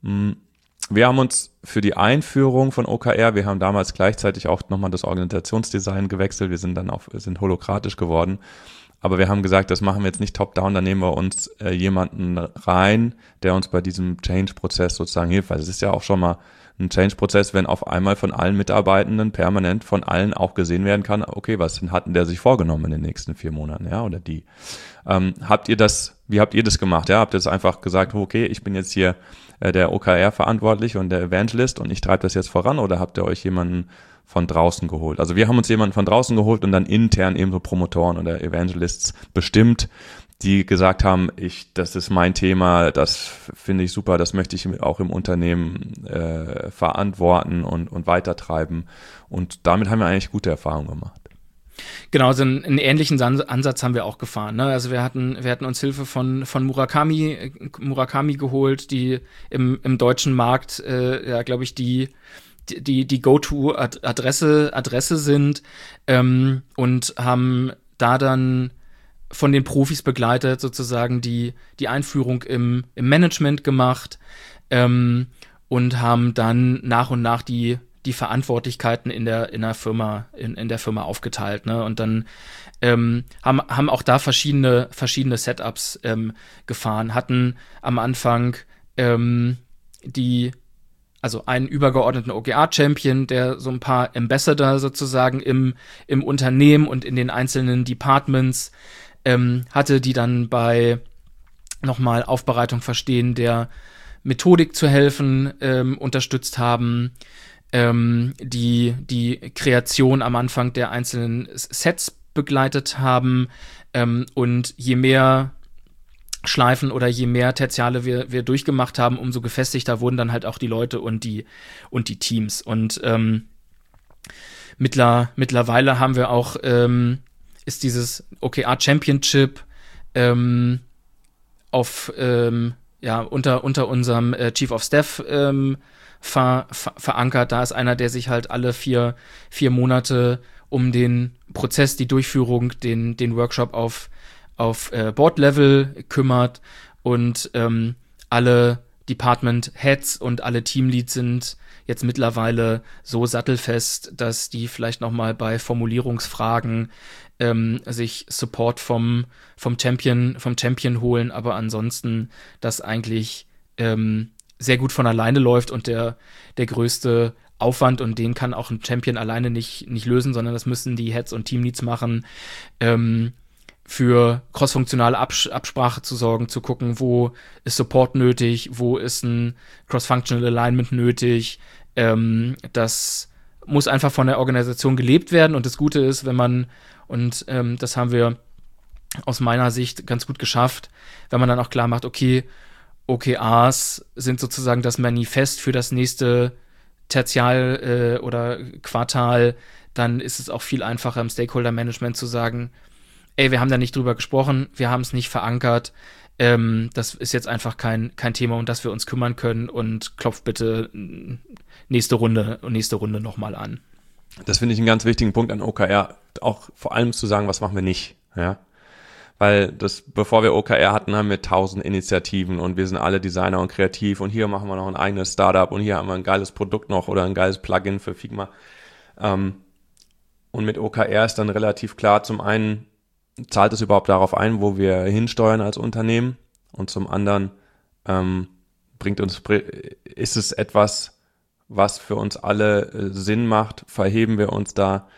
Wir haben uns für die Einführung von OKR, wir haben damals gleichzeitig auch nochmal das Organisationsdesign gewechselt, wir sind holokratisch geworden, aber wir haben gesagt, das machen wir jetzt nicht top-down, da nehmen wir uns jemanden rein, der uns bei diesem Change-Prozess sozusagen hilft, weil es ist ja auch schon mal ein Change-Prozess, wenn auf einmal von allen Mitarbeitenden permanent von allen auch gesehen werden kann, okay, was hatten der sich vorgenommen in den nächsten 4 Monaten, ja, oder die. Wie habt ihr das gemacht, ja? Habt ihr das einfach gesagt, okay, ich bin jetzt hier der OKR-Verantwortliche und der Evangelist und ich treibe das jetzt voran, oder habt ihr euch jemanden von draußen geholt? Also wir haben uns jemanden von draußen geholt und dann intern eben so Promotoren oder Evangelists bestimmt, die gesagt haben, das ist mein Thema, das finde ich super, das möchte ich auch im Unternehmen verantworten und weitertreiben. Und damit haben wir eigentlich gute Erfahrungen gemacht. Genau, so einen ähnlichen Ansatz haben wir auch gefahren. Ne? Also wir hatten uns Hilfe von Murakami geholt, die im deutschen Markt, glaube ich, die Go-To-Adresse sind, und haben da dann von den Profis begleitet, sozusagen die Einführung im Management gemacht, und haben dann nach und nach die Verantwortlichkeiten in der Firma aufgeteilt, ne? Und dann haben auch da verschiedene Setups gefahren, hatten am Anfang also einen übergeordneten OKR-Champion, der so ein paar Ambassador sozusagen im Unternehmen und in den einzelnen Departments hatte, die dann bei nochmal Aufbereitung verstehen der Methodik zu helfen, unterstützt haben, die Kreation am Anfang der einzelnen Sets begleitet haben, und je mehr Schleifen oder je mehr Tertiale wir durchgemacht haben, umso gefestigter wurden dann halt auch die Leute und die Teams. Und mittlerweile haben wir auch ist dieses OKR Championship unter unserem Chief of Staff verankert. Da ist einer, der sich halt alle 4 Monate um den Prozess, die Durchführung, den Workshop auf Board-Level kümmert, und alle Department Heads und alle Teamleads sind jetzt mittlerweile so sattelfest, dass die vielleicht nochmal bei Formulierungsfragen sich Support vom Champion holen, aber ansonsten das eigentlich sehr gut von alleine läuft, und der größte Aufwand, und den kann auch ein Champion alleine nicht lösen, sondern das müssen die Heads und Teamleads machen, für crossfunktionale Absprache zu sorgen, zu gucken, wo ist Support nötig, wo ist ein Cross-Functional Alignment nötig. Das muss einfach von der Organisation gelebt werden, und das Gute ist, wenn man, und das haben wir aus meiner Sicht ganz gut geschafft, wenn man dann auch klar macht, okay, OKRs sind sozusagen das Manifest für das nächste Tertial oder Quartal, dann ist es auch viel einfacher im Stakeholder-Management zu sagen, ey, wir haben da nicht drüber gesprochen, wir haben es nicht verankert, das ist jetzt einfach kein Thema, um das wir uns kümmern können und klopft bitte nächste Runde nochmal an. Das finde ich einen ganz wichtigen Punkt an OKR, auch vor allem zu sagen, was machen wir nicht, ja. Weil bevor wir OKR hatten, haben wir 1000 Initiativen und wir sind alle Designer und kreativ und hier machen wir noch ein eigenes Startup und hier haben wir ein geiles Produkt noch oder ein geiles Plugin für Figma. Und mit OKR ist dann relativ klar, zum einen zahlt es überhaupt darauf ein, wo wir hinsteuern als Unternehmen und zum anderen ist es etwas, was für uns alle Sinn macht, verheben wir uns da.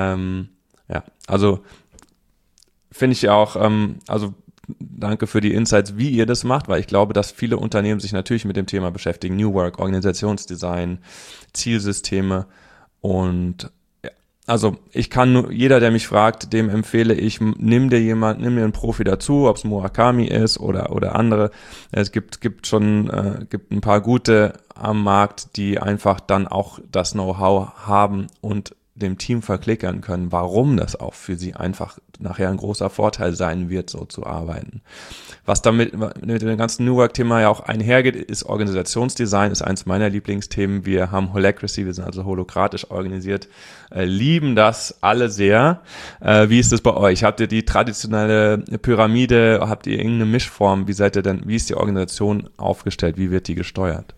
Also finde ich ja auch, also danke für die Insights, wie ihr das macht, weil ich glaube, dass viele Unternehmen sich natürlich mit dem Thema beschäftigen. New Work, Organisationsdesign, Zielsysteme und ja, also jeder, der mich fragt, dem empfehle ich, nimm dir einen Profi dazu, ob es Murakami ist oder andere. Es gibt ein paar gute am Markt, die einfach dann auch das Know-how haben und dem Team verklickern können, warum das auch für sie einfach nachher ein großer Vorteil sein wird, so zu arbeiten. Was damit mit dem ganzen New Work-Thema ja auch einhergeht, ist Organisationsdesign, ist eins meiner Lieblingsthemen. Wir haben Holacracy, wir sind also holokratisch organisiert, lieben das alle sehr. Wie ist das bei euch? Habt ihr die traditionelle Pyramide, habt ihr irgendeine Mischform? Wie ist die Organisation aufgestellt? Wie wird die gesteuert?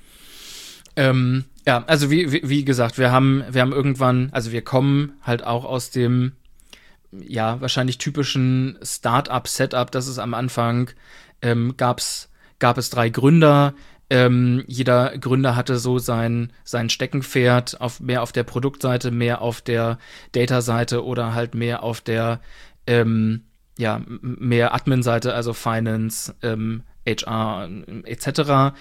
Ja, also wie gesagt, wir haben irgendwann, also wir kommen halt auch aus dem, ja, wahrscheinlich typischen Start-up-Setup, das ist am Anfang, gab es 3 Gründer, jeder Gründer hatte so sein Steckenpferd, mehr auf der Produktseite, mehr auf der Data-Seite oder halt mehr auf der, mehr Admin-Seite, also Finance, HR, etc.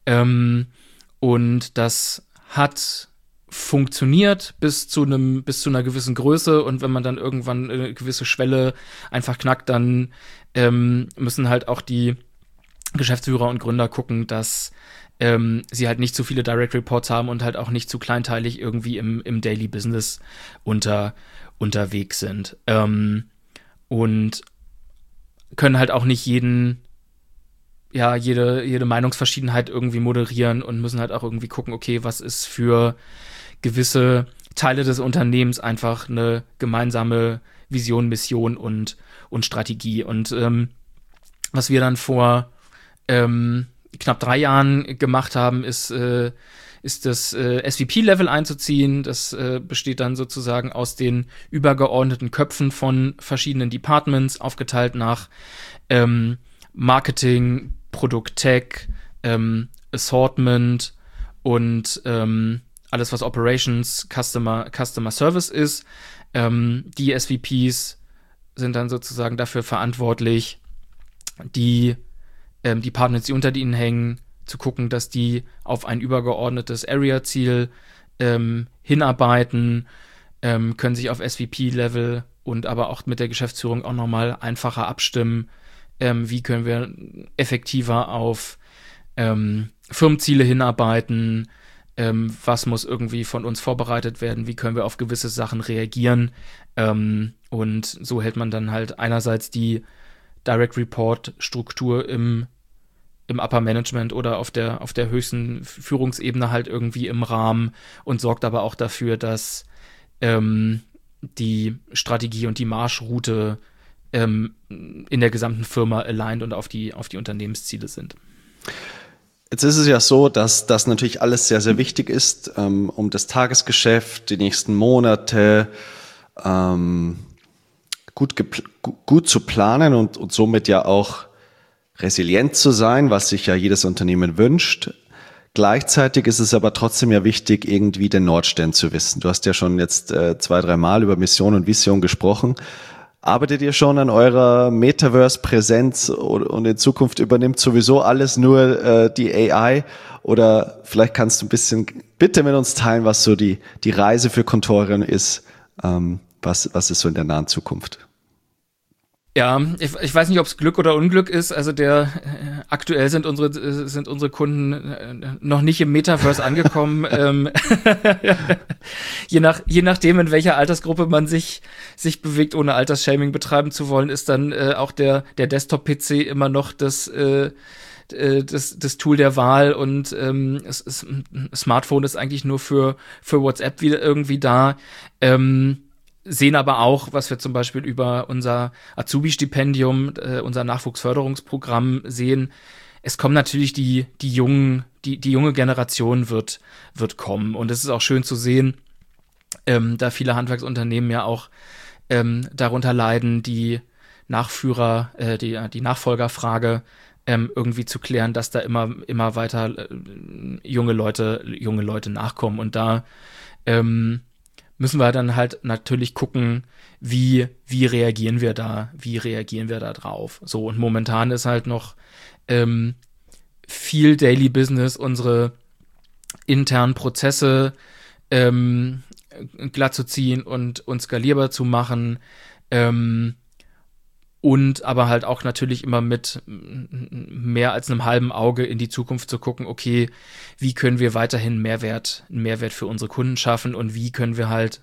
Und das hat funktioniert bis zu einer gewissen Größe, und wenn man dann irgendwann eine gewisse Schwelle einfach knackt, dann müssen halt auch die Geschäftsführer und Gründer gucken, dass sie halt nicht zu viele Direct Reports haben und halt auch nicht zu kleinteilig irgendwie im Daily Business unterwegs sind. Und können halt auch nicht jede Meinungsverschiedenheit irgendwie moderieren und müssen halt auch irgendwie gucken, okay, was ist für gewisse Teile des Unternehmens einfach eine gemeinsame Vision, Mission und Strategie. Und was wir dann vor knapp 3 Jahren gemacht haben, ist das SVP-Level einzuziehen. Das besteht dann sozusagen aus den übergeordneten Köpfen von verschiedenen Departments, aufgeteilt nach Marketing, Produkt Tech, Assortment und alles, was Operations, Customer Service ist. Die SVPs sind dann sozusagen dafür verantwortlich, die Departments, die unter ihnen hängen, zu gucken, dass die auf ein übergeordnetes Area-Ziel hinarbeiten, können sich auf SVP-Level und aber auch mit der Geschäftsführung auch nochmal einfacher abstimmen, wie können wir effektiver auf Firmenziele hinarbeiten, was muss irgendwie von uns vorbereitet werden, wie können wir auf gewisse Sachen reagieren, und so hält man dann halt einerseits die Direct Report Struktur im Upper Management oder auf der höchsten Führungsebene halt irgendwie im Rahmen und sorgt aber auch dafür, dass die Strategie und die Marschroute in der gesamten Firma aligned und auf die Unternehmensziele sind. Jetzt ist es ja so, dass das natürlich alles sehr, sehr wichtig ist, um das Tagesgeschäft, die nächsten Monate gut zu planen und somit ja auch resilient zu sein, was sich ja jedes Unternehmen wünscht. Gleichzeitig ist es aber trotzdem ja wichtig, irgendwie den Nordstern zu wissen. Du hast ja schon jetzt 2-3 Mal über Mission und Vision gesprochen. Arbeitet ihr schon an eurer Metaverse-Präsenz und in Zukunft übernimmt sowieso alles nur die AI? Oder vielleicht kannst du ein bisschen bitte mit uns teilen, was so die Reise für Contorion ist. Was ist so in der nahen Zukunft? Ja, ich weiß nicht, ob es Glück oder Unglück ist. Also aktuell sind unsere Kunden noch nicht im Metaverse angekommen. Je nachdem, in welcher Altersgruppe man sich bewegt, ohne Altersshaming betreiben zu wollen, ist dann auch der Desktop-PC immer noch das Tool der Wahl, und Smartphone ist eigentlich nur für WhatsApp wieder irgendwie da. Sehen aber auch, was wir zum Beispiel über unser Azubi-Stipendium, unser Nachwuchsförderungsprogramm sehen. Es kommen natürlich die junge Generation wird kommen. Und es ist auch schön zu sehen, da viele Handwerksunternehmen ja auch darunter leiden, die Nachfolgerfrage irgendwie zu klären, dass da immer weiter junge Leute nachkommen. Und da müssen wir dann halt natürlich gucken, wie reagieren wir da drauf. So, und momentan ist halt noch viel Daily Business, unsere internen Prozesse glatt zu ziehen und skalierbar zu machen, und aber halt auch natürlich immer mit mehr als einem halben Auge in die Zukunft zu gucken, okay, wie können wir weiterhin einen Mehrwert für unsere Kunden schaffen, und wie können wir halt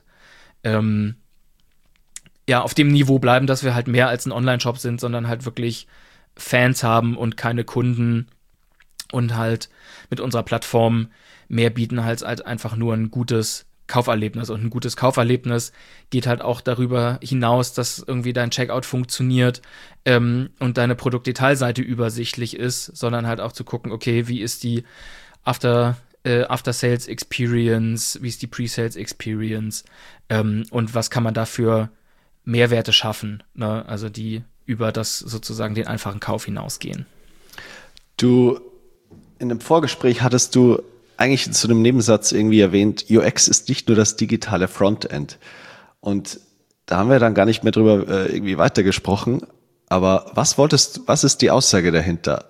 auf dem Niveau bleiben, dass wir halt mehr als ein Online-Shop sind, sondern halt wirklich Fans haben und keine Kunden, und halt mit unserer Plattform mehr bieten als einfach nur ein gutes Kauferlebnis. Und ein gutes Kauferlebnis geht halt auch darüber hinaus, dass irgendwie dein Checkout funktioniert und deine Produktdetailseite übersichtlich ist, sondern halt auch zu gucken, okay, wie ist die After-Sales Experience, wie ist die Pre-Sales Experience, und was kann man dafür Mehrwerte schaffen, ne? Also die über das sozusagen den einfachen Kauf hinausgehen. Du, in einem Vorgespräch hattest du eigentlich zu einem Nebensatz irgendwie erwähnt, UX ist nicht nur das digitale Frontend. Und da haben wir dann gar nicht mehr drüber irgendwie weitergesprochen. Aber was ist die Aussage dahinter?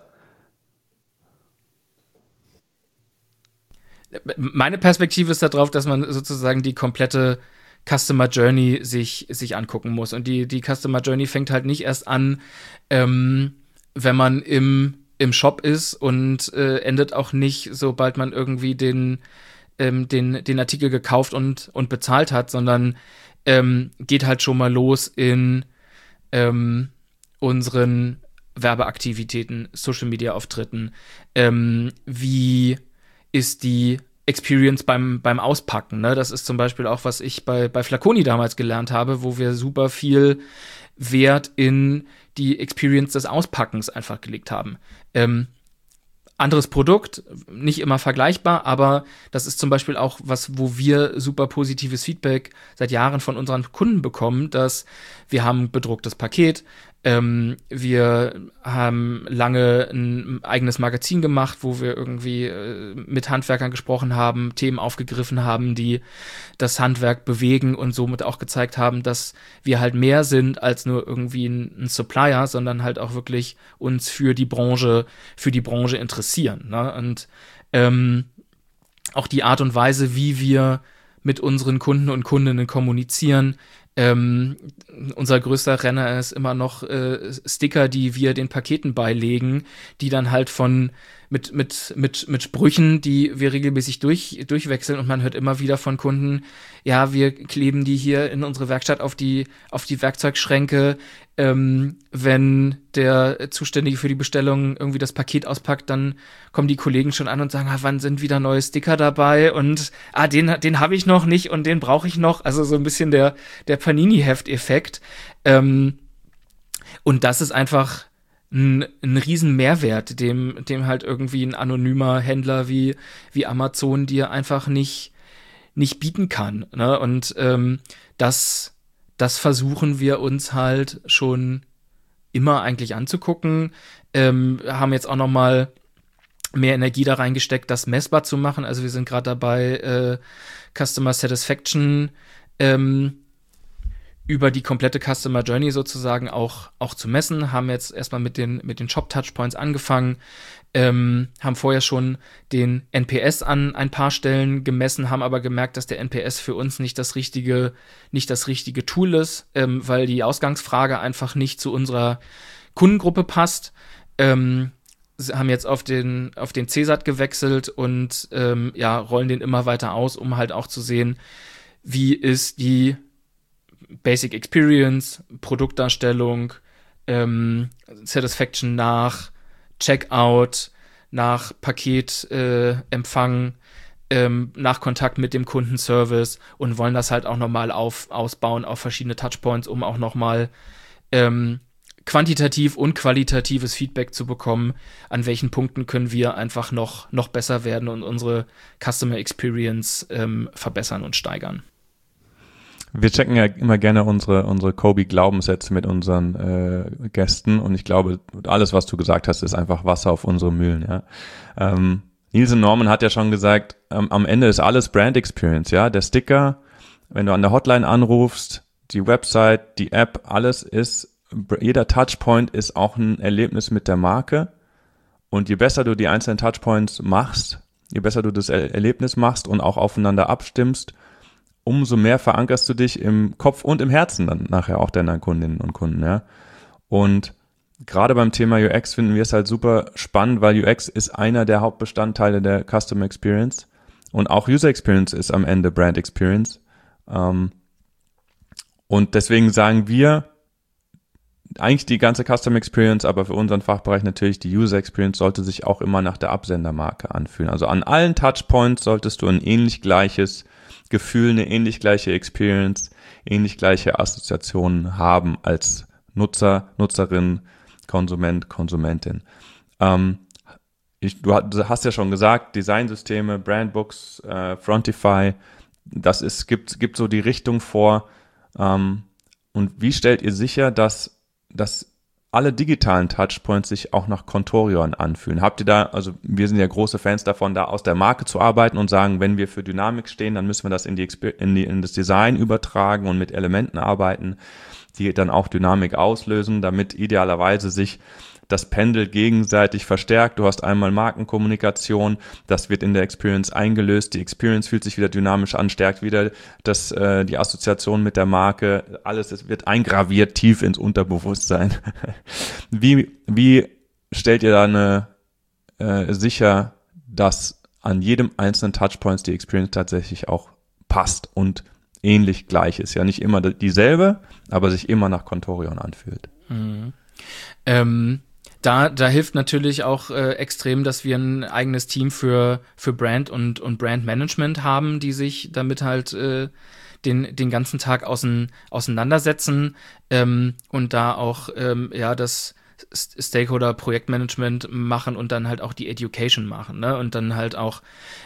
Meine Perspektive ist darauf, dass man sozusagen die komplette Customer Journey sich angucken muss. Und die Customer Journey fängt halt nicht erst an, wenn man im Shop ist, und endet auch nicht, sobald man irgendwie den Artikel gekauft und bezahlt hat, sondern geht halt schon mal los in unseren Werbeaktivitäten, Social-Media-Auftritten. Wie ist die Experience beim Auspacken, ne? Das ist zum Beispiel auch, was ich bei Flaconi damals gelernt habe, wo wir super viel Wert in die Experience des Auspackens einfach gelegt haben. Anderes Produkt, nicht immer vergleichbar, aber das ist zum Beispiel auch was, wo wir super positives Feedback seit Jahren von unseren Kunden bekommen, dass wir haben ein bedrucktes Paket, wir haben lange ein eigenes Magazin gemacht, wo wir irgendwie mit Handwerkern gesprochen haben, Themen aufgegriffen haben, die das Handwerk bewegen, und somit auch gezeigt haben, dass wir halt mehr sind als nur irgendwie ein Supplier, sondern halt auch wirklich uns für die Branche interessieren, ne? Und auch die Art und Weise, wie wir mit unseren Kunden und Kundinnen kommunizieren. Unser größter Renner ist immer noch Sticker, die wir den Paketen beilegen, die dann halt mit Sprüchen, die wir regelmäßig durchwechseln, und man hört immer wieder von Kunden, ja, wir kleben die hier in unsere Werkstatt auf die Werkzeugschränke. Wenn der Zuständige für die Bestellung irgendwie das Paket auspackt, dann kommen die Kollegen schon an und sagen, wann sind wieder neue Sticker dabei, und den habe ich noch nicht und den brauche ich noch. Also so ein bisschen der Panini-Heft-Effekt. Und das ist einfach ein riesen Mehrwert, dem halt irgendwie ein anonymer Händler wie Amazon dir einfach nicht bieten kann, ne? Und das versuchen wir uns halt schon immer eigentlich anzugucken. Haben jetzt auch noch mal mehr Energie da reingesteckt, das messbar zu machen. Also wir sind gerade dabei, Customer Satisfaction über die komplette Customer Journey sozusagen auch zu messen, haben jetzt erstmal mit den Shop-Touchpoints angefangen, haben vorher schon den NPS an ein paar Stellen gemessen, haben aber gemerkt, dass der NPS für uns nicht das richtige Tool ist, weil die Ausgangsfrage einfach nicht zu unserer Kundengruppe passt. Haben jetzt auf den CSAT gewechselt und rollen den immer weiter aus, um halt auch zu sehen, wie ist die Basic Experience, Produktdarstellung, Satisfaction nach Checkout, nach Paketempfang, nach Kontakt mit dem Kundenservice und wollen das halt auch nochmal ausbauen auf verschiedene Touchpoints, um auch nochmal quantitativ und qualitatives Feedback zu bekommen, an welchen Punkten können wir einfach noch besser werden und unsere Customer Experience verbessern und steigern. Wir checken ja immer gerne unsere Kobe-Glaubenssätze mit unseren Gästen und ich glaube, alles, was du gesagt hast, ist einfach Wasser auf unsere Mühlen. Ja? Nielsen Norman hat ja schon gesagt, am Ende ist alles Brand Experience. Ja, der Sticker, wenn du an der Hotline anrufst, die Website, die App, alles ist, jeder Touchpoint ist auch ein Erlebnis mit der Marke und je besser du die einzelnen Touchpoints machst, je besser du das Erlebnis machst und auch aufeinander abstimmst, umso mehr verankerst du dich im Kopf und im Herzen dann nachher auch deiner Kundinnen und Kunden, ja. Und gerade beim Thema UX finden wir es halt super spannend, weil UX ist einer der Hauptbestandteile der Customer Experience und auch User Experience ist am Ende Brand Experience. Und deswegen sagen wir, eigentlich die ganze Customer Experience, aber für unseren Fachbereich natürlich die User Experience sollte sich auch immer nach der Absendermarke anfühlen. Also an allen Touchpoints solltest du ein ähnlich gleiches Gefühl, eine ähnlich gleiche Experience, ähnlich gleiche Assoziationen haben als Nutzer, Nutzerin, Konsument, Konsumentin. Du hast ja schon gesagt, Designsysteme, Brandbooks, Frontify, gibt so die Richtung vor. Und wie stellt ihr sicher, dass alle digitalen Touchpoints sich auch nach Contorion anfühlen? Habt ihr da, also wir sind ja große Fans davon, da aus der Marke zu arbeiten und sagen, wenn wir für Dynamik stehen, dann müssen wir das in das Design übertragen und mit Elementen arbeiten, die dann auch Dynamik auslösen, damit idealerweise sich das Pendel gegenseitig verstärkt. Du hast einmal Markenkommunikation, das wird in der Experience eingelöst, die Experience fühlt sich wieder dynamisch an, stärkt wieder die Assoziation mit der Marke, alles wird eingraviert tief ins Unterbewusstsein. Wie stellt ihr da sicher, dass an jedem einzelnen Touchpoint die Experience tatsächlich auch passt und ähnlich gleich ist? Ja, nicht immer dieselbe, aber sich immer nach Contorion anfühlt. Mhm. Da hilft natürlich auch extrem, dass wir ein eigenes Team für Brand und Brandmanagement haben, die sich damit halt den ganzen Tag auseinandersetzen und da auch das Stakeholder-Projektmanagement machen und dann halt auch die Education machen, ne? Und dann halt auch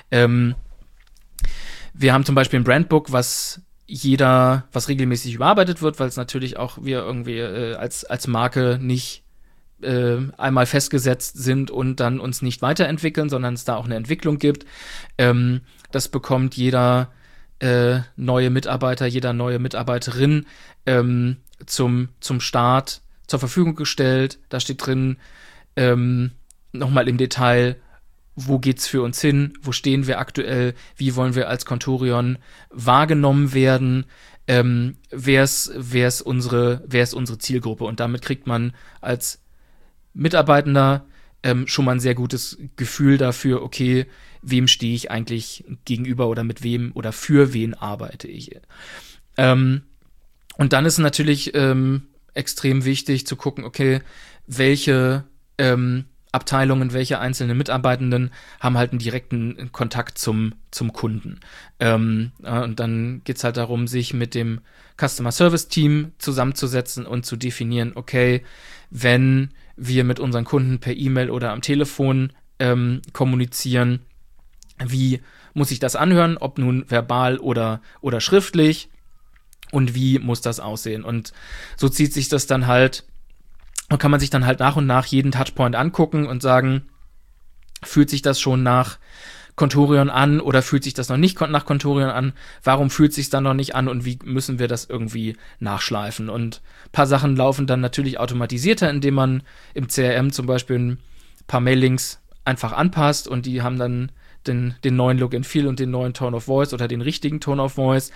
wir haben zum Beispiel ein Brandbook, was regelmäßig überarbeitet wird, weil es natürlich auch wir irgendwie als Marke nicht einmal festgesetzt sind und dann uns nicht weiterentwickeln, sondern es da auch eine Entwicklung gibt. Das bekommt jeder neue Mitarbeiter, jeder neue Mitarbeiterin zum Start zur Verfügung gestellt. Da steht drin nochmal im Detail, wo geht's für uns hin, wo stehen wir aktuell, wie wollen wir als Contorion wahrgenommen werden, wer ist unsere Zielgruppe, und damit kriegt man als Mitarbeitender schon mal ein sehr gutes Gefühl dafür, okay, wem stehe ich eigentlich gegenüber oder mit wem oder für wen arbeite ich. Und dann ist natürlich extrem wichtig zu gucken, okay, welche Abteilungen, welche einzelnen Mitarbeitenden haben halt einen direkten Kontakt zum Kunden. Und dann geht's halt darum, sich mit dem Customer Service Team zusammenzusetzen und zu definieren, okay, wenn wir mit unseren Kunden per E-Mail oder am Telefon kommunizieren, wie muss ich das anhören, ob nun verbal oder schriftlich, und wie muss das aussehen? Und so zieht sich das dann halt, und kann man sich dann halt nach und nach jeden Touchpoint angucken und sagen, fühlt sich das schon nach Contorion an oder fühlt sich das noch nicht nach Contorion an? Warum fühlt sich dann noch nicht an und wie müssen wir das irgendwie nachschleifen? Und ein paar Sachen laufen dann natürlich automatisierter, indem man im CRM zum Beispiel ein paar Mailings einfach anpasst und die haben dann den neuen Look and Feel und den neuen Tone of Voice oder den richtigen Tone of Voice.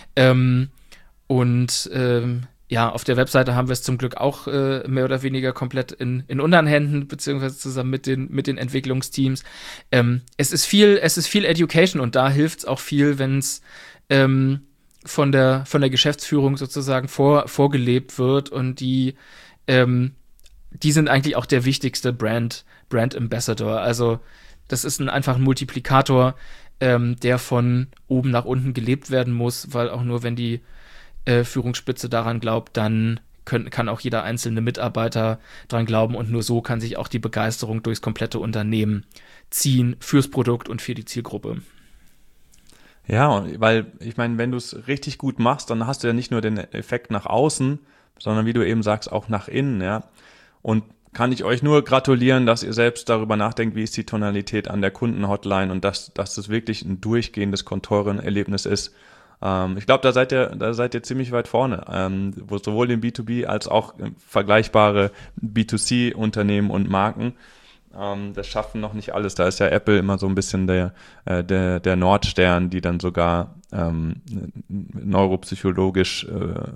Ja, auf der Webseite haben wir es zum Glück auch mehr oder weniger komplett in unseren Händen, beziehungsweise zusammen mit den Entwicklungsteams. Es ist viel Education und da hilft es auch viel, wenn es von der Geschäftsführung sozusagen vorgelebt wird und die sind eigentlich auch der wichtigste Brand Ambassador. Also das ist einfach ein Multiplikator, der von oben nach unten gelebt werden muss, weil auch nur wenn die Führungsspitze daran glaubt, dann kann auch jeder einzelne Mitarbeiter dran glauben und nur so kann sich auch die Begeisterung durchs komplette Unternehmen ziehen fürs Produkt und für die Zielgruppe. Ja, weil ich meine, wenn du es richtig gut machst, dann hast du ja nicht nur den Effekt nach außen, sondern wie du eben sagst, auch nach innen, ja. Und kann ich euch nur gratulieren, dass ihr selbst darüber nachdenkt, wie ist die Tonalität an der Kundenhotline und dass das wirklich ein durchgehendes Contorion-Erlebnis ist. Ich glaube, da seid ihr ziemlich weit vorne, wo sowohl im B2B als auch vergleichbare B2C-Unternehmen und Marken. Das schaffen noch nicht alles. Da ist ja Apple immer so ein bisschen der Nordstern, die dann sogar neuropsychologisch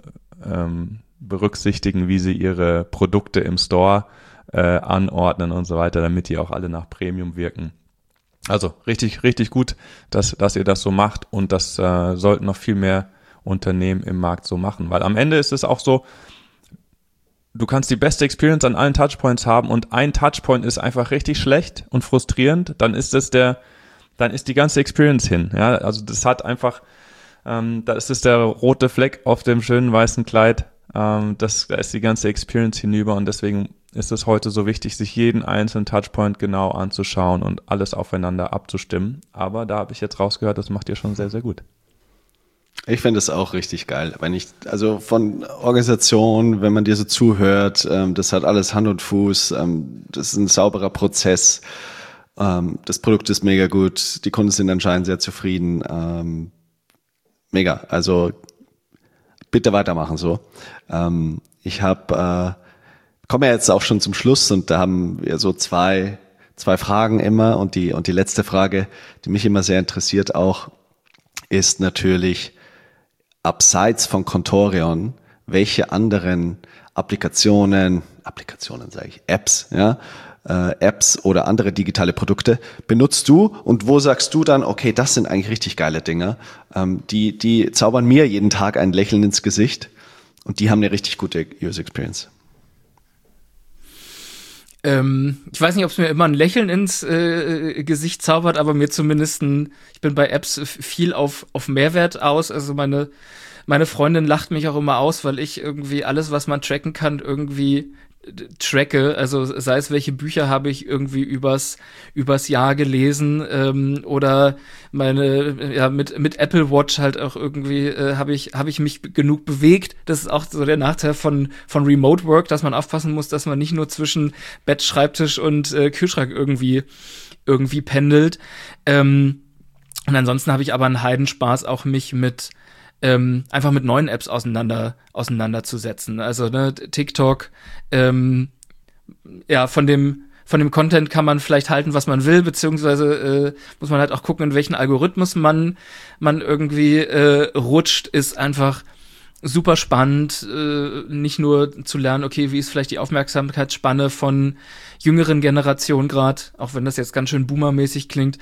berücksichtigen, wie sie ihre Produkte im Store anordnen und so weiter, damit die auch alle nach Premium wirken. Also richtig, richtig gut, dass ihr das so macht und das sollten noch viel mehr Unternehmen im Markt so machen, weil am Ende ist es auch so, du kannst die beste Experience an allen Touchpoints haben und ein Touchpoint ist einfach richtig schlecht und frustrierend, dann ist die ganze Experience hin. Ja, also das hat einfach, da ist es der rote Fleck auf dem schönen weißen Kleid, da ist die ganze Experience hinüber und deswegen ist es heute so wichtig, sich jeden einzelnen Touchpoint genau anzuschauen und alles aufeinander abzustimmen. Aber da habe ich jetzt rausgehört, das macht ihr schon sehr, sehr gut. Ich finde es auch richtig geil. Also von Organisation, wenn man dir so zuhört, das hat alles Hand und Fuß, das ist ein sauberer Prozess, das Produkt ist mega gut, die Kunden sind anscheinend sehr zufrieden, mega, also bitte weitermachen so. Ich komme ja jetzt auch schon zum Schluss und da haben wir so zwei Fragen immer und die letzte Frage, die mich immer sehr interessiert auch, ist natürlich abseits von Contorion, welche anderen Apps, ja, Apps oder andere digitale Produkte benutzt du und wo sagst du dann, okay, das sind eigentlich richtig geile Dinger, die zaubern mir jeden Tag ein Lächeln ins Gesicht und die haben eine richtig gute User Experience. Ich weiß nicht, ob es mir immer ein Lächeln ins Gesicht zaubert, aber mir zumindest ich bin bei Apps viel auf Mehrwert aus. Also meine Freundin lacht mich auch immer aus, weil ich irgendwie alles, was man tracken kann, irgendwie tracke. Also sei es, welche Bücher habe ich irgendwie übers Jahr gelesen oder mit Apple Watch halt auch irgendwie habe ich mich genug bewegt. Das ist auch so der Nachteil von Remote Work, dass man aufpassen muss, dass man nicht nur zwischen Bett, Schreibtisch und Kühlschrank irgendwie pendelt. Und ansonsten habe ich aber einen Heidenspaß auch mich einfach mit neuen Apps auseinanderzusetzen. Also TikTok, von dem Content kann man vielleicht halten, was man will, beziehungsweise muss man halt auch gucken, in welchen Algorithmus man irgendwie rutscht, ist einfach super spannend, nicht nur zu lernen, okay, wie ist vielleicht die Aufmerksamkeitsspanne von jüngeren Generationen gerade, auch wenn das jetzt ganz schön boomermäßig klingt,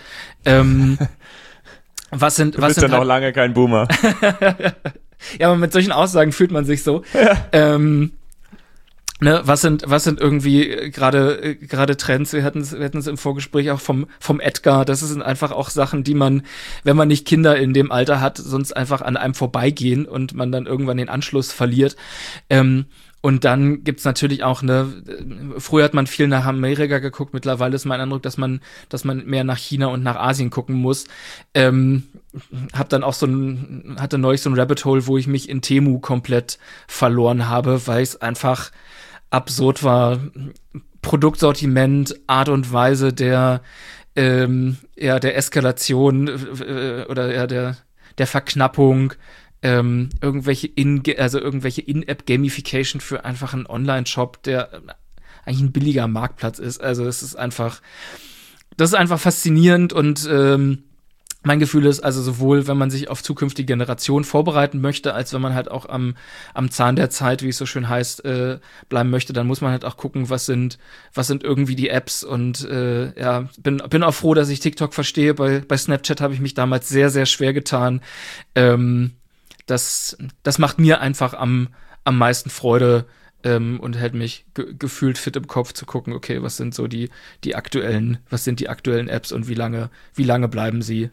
Du bist ja noch lange kein Boomer. Ja, aber mit solchen Aussagen fühlt man sich so. Ja. Was sind irgendwie gerade Trends? Wir hatten es im Vorgespräch auch vom Edgar. Das sind einfach auch Sachen, die man, wenn man nicht Kinder in dem Alter hat, sonst einfach an einem vorbeigehen und man dann irgendwann den Anschluss verliert. Und dann gibt's natürlich auch früher hat man viel nach Amerika geguckt, mittlerweile ist mein Eindruck, dass man mehr nach China und nach Asien gucken muss. Hatte neulich so ein Rabbit Hole, wo ich mich in Temu komplett verloren habe, weil es einfach absurd war. Produktsortiment, Art und Weise der der Eskalation oder der Verknappung, irgendwelche In-App-Gamification für einfach einen Online-Shop, der eigentlich ein billiger Marktplatz ist. Also das ist einfach faszinierend und mein Gefühl ist also sowohl, wenn man sich auf zukünftige Generationen vorbereiten möchte, als wenn man halt auch am Zahn der Zeit, wie es so schön heißt, bleiben möchte, dann muss man halt auch gucken, was sind irgendwie die Apps und bin auch froh, dass ich TikTok verstehe. Bei Snapchat habe ich mich damals sehr, sehr schwer getan. Das macht mir einfach am meisten Freude und hält mich gefühlt fit im Kopf zu gucken, okay, was sind so die aktuellen Apps und wie lange bleiben sie?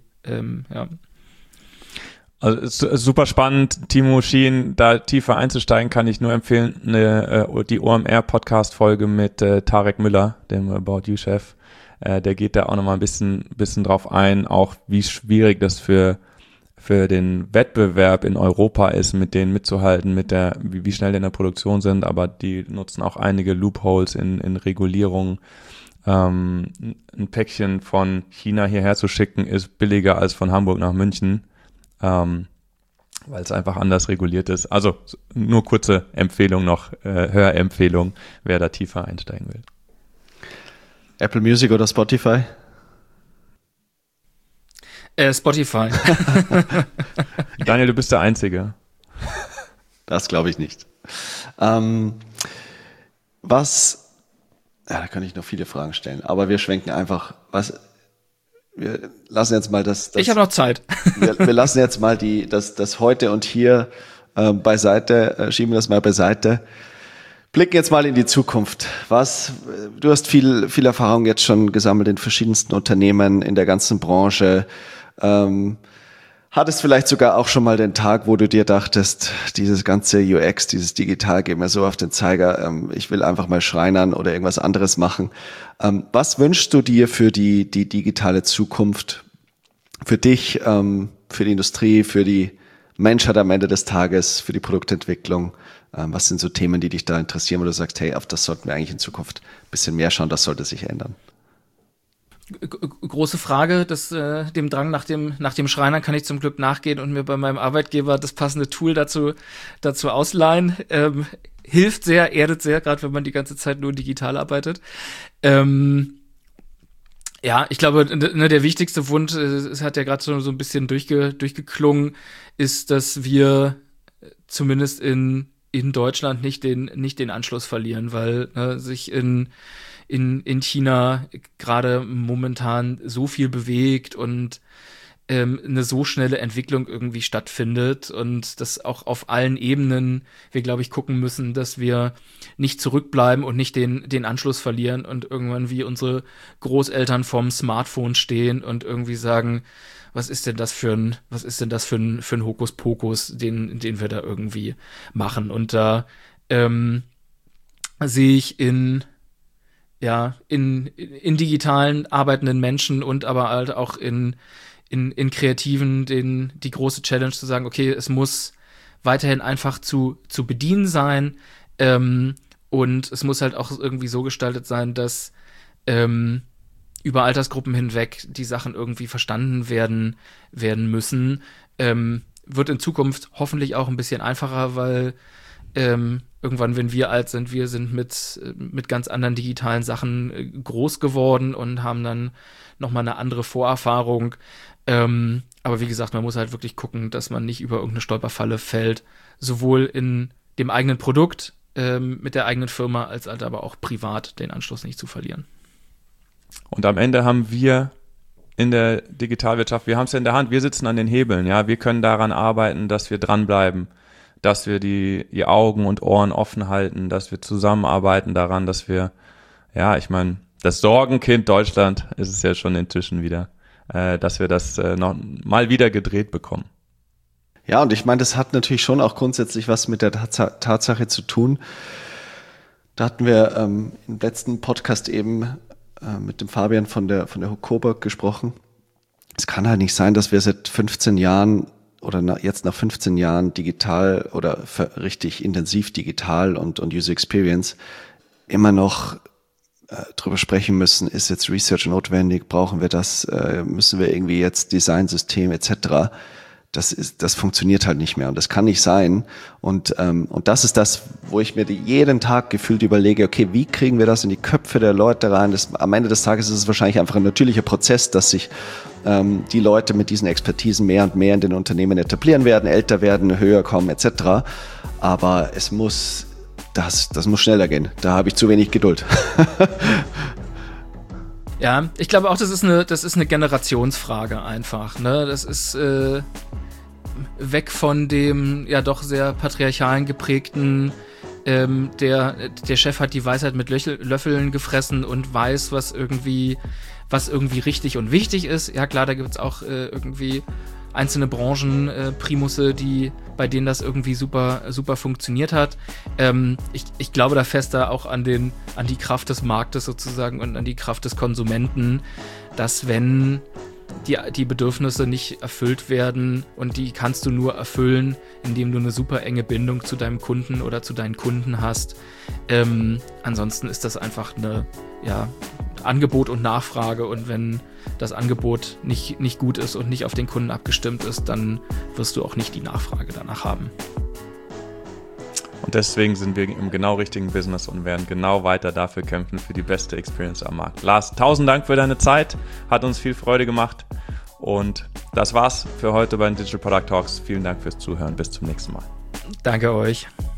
Also es ist super spannend, Timo Schien, da tiefer einzusteigen, kann ich nur empfehlen, die OMR-Podcast-Folge mit Tarek Müller, dem About You-Chef. Der geht da auch nochmal ein bisschen drauf ein, auch wie schwierig das für den Wettbewerb in Europa ist, mit denen mitzuhalten, wie schnell die in der Produktion sind, aber die nutzen auch einige Loopholes in Regulierung. Ein Päckchen von China hierher zu schicken, ist billiger als von Hamburg nach München, weil es einfach anders reguliert ist. Also nur kurze Empfehlung noch, Hörempfehlung, wer da tiefer einsteigen will. Apple Music oder Spotify? Spotify. Daniel, du bist der Einzige. Das glaube ich nicht. Da kann ich noch viele Fragen stellen, aber wir schwenken einfach, wir lassen jetzt mal das ich habe noch Zeit. wir lassen jetzt mal das Heute und Hier beiseite, schieben das mal beiseite. Blicken jetzt mal in die Zukunft. Du hast viel Erfahrung jetzt schon gesammelt in verschiedensten Unternehmen, in der ganzen Branche. Hattest vielleicht sogar auch schon mal den Tag, wo du dir dachtest, dieses ganze UX, dieses Digital geht mir so auf den Zeiger, ich will einfach mal schreinern oder irgendwas anderes machen. Was wünschst du dir für die digitale Zukunft, für dich, für die Industrie, für die Menschheit am Ende des Tages, für die Produktentwicklung? Was sind so Themen, die dich da interessieren, wo du sagst, hey, auf das sollten wir eigentlich in Zukunft ein bisschen mehr schauen, das sollte sich ändern? Große Frage, dem Drang nach dem Schreinern kann ich zum Glück nachgehen und mir bei meinem Arbeitgeber das passende Tool dazu ausleihen. Hilft sehr, erdet sehr, gerade wenn man die ganze Zeit nur digital arbeitet. Ich glaube, der wichtigste Wunsch, es hat ja gerade so ein bisschen durchgeklungen, ist, dass wir zumindest in Deutschland nicht den Anschluss verlieren, weil sich in China gerade momentan so viel bewegt und eine so schnelle Entwicklung irgendwie stattfindet und dass auch auf allen Ebenen wir, glaube ich, gucken müssen, dass wir nicht zurückbleiben und nicht den Anschluss verlieren und irgendwann wie unsere Großeltern vorm Smartphone stehen und irgendwie sagen, was ist denn das für ein Hokuspokus, den wir da irgendwie machen? Und da sehe ich in digitalen arbeitenden Menschen und aber halt auch in Kreativen die große Challenge zu sagen, okay, es muss weiterhin einfach zu bedienen sein und es muss halt auch irgendwie so gestaltet sein, dass über Altersgruppen hinweg die Sachen irgendwie verstanden werden müssen. Wird in Zukunft hoffentlich auch ein bisschen einfacher, weil irgendwann, wenn wir alt sind, wir sind mit ganz anderen digitalen Sachen groß geworden und haben dann nochmal eine andere Vorerfahrung. Aber wie gesagt, man muss halt wirklich gucken, dass man nicht über irgendeine Stolperfalle fällt, sowohl in dem eigenen Produkt, mit der eigenen Firma, als halt aber auch privat den Anschluss nicht zu verlieren. Und am Ende haben wir in der Digitalwirtschaft, wir haben es ja in der Hand, wir sitzen an den Hebeln, ja, wir können daran arbeiten, dass wir dranbleiben, dass wir die Augen und Ohren offen halten, dass wir zusammenarbeiten daran, dass wir, ich meine, das Sorgenkind Deutschland ist es ja schon inzwischen wieder, dass wir das noch mal wieder gedreht bekommen. Ja, und ich meine, das hat natürlich schon auch grundsätzlich was mit der Tatsache zu tun. Da hatten wir im letzten Podcast eben mit dem Fabian von der Coburg gesprochen. Es kann halt nicht sein, dass wir seit 15 Jahren oder jetzt nach 15 Jahren digital oder richtig intensiv digital und User Experience immer noch drüber sprechen müssen, ist jetzt Research notwendig, brauchen wir das, müssen wir irgendwie jetzt Designsystem etc., das funktioniert halt nicht mehr und das kann nicht sein. Und das ist das, wo ich mir jeden Tag gefühlt überlege, okay, wie kriegen wir das in die Köpfe der Leute rein? Am Ende des Tages ist es wahrscheinlich einfach ein natürlicher Prozess, dass sich die Leute mit diesen Expertisen mehr und mehr in den Unternehmen etablieren werden, älter werden, höher kommen etc. Aber das muss schneller gehen. Da habe ich zu wenig Geduld. Ja, ich glaube auch, das ist eine Generationsfrage einfach. Ne? Das ist weg von dem ja doch sehr patriarchalen geprägten, der Chef hat die Weisheit mit Löffeln gefressen und weiß, was irgendwie richtig und wichtig ist. Ja klar, da gibt's auch irgendwie einzelne Branchen, Primusse, bei denen das irgendwie super, super funktioniert hat. Ich glaube da fester auch an die Kraft des Marktes sozusagen und an die Kraft des Konsumenten, dass wenn die Bedürfnisse nicht erfüllt werden und die kannst du nur erfüllen, indem du eine super enge Bindung zu deinem Kunden oder zu deinen Kunden hast. Ansonsten ist das einfach eine Angebot und Nachfrage und wenn das Angebot nicht gut ist und nicht auf den Kunden abgestimmt ist, dann wirst du auch nicht die Nachfrage danach haben. Und deswegen sind wir im genau richtigen Business und werden genau weiter dafür kämpfen, für die beste Experience am Markt. Lars, 1000 Dank für deine Zeit, hat uns viel Freude gemacht und das war's für heute bei den Digital Product Talks. Vielen Dank fürs Zuhören, bis zum nächsten Mal. Danke euch.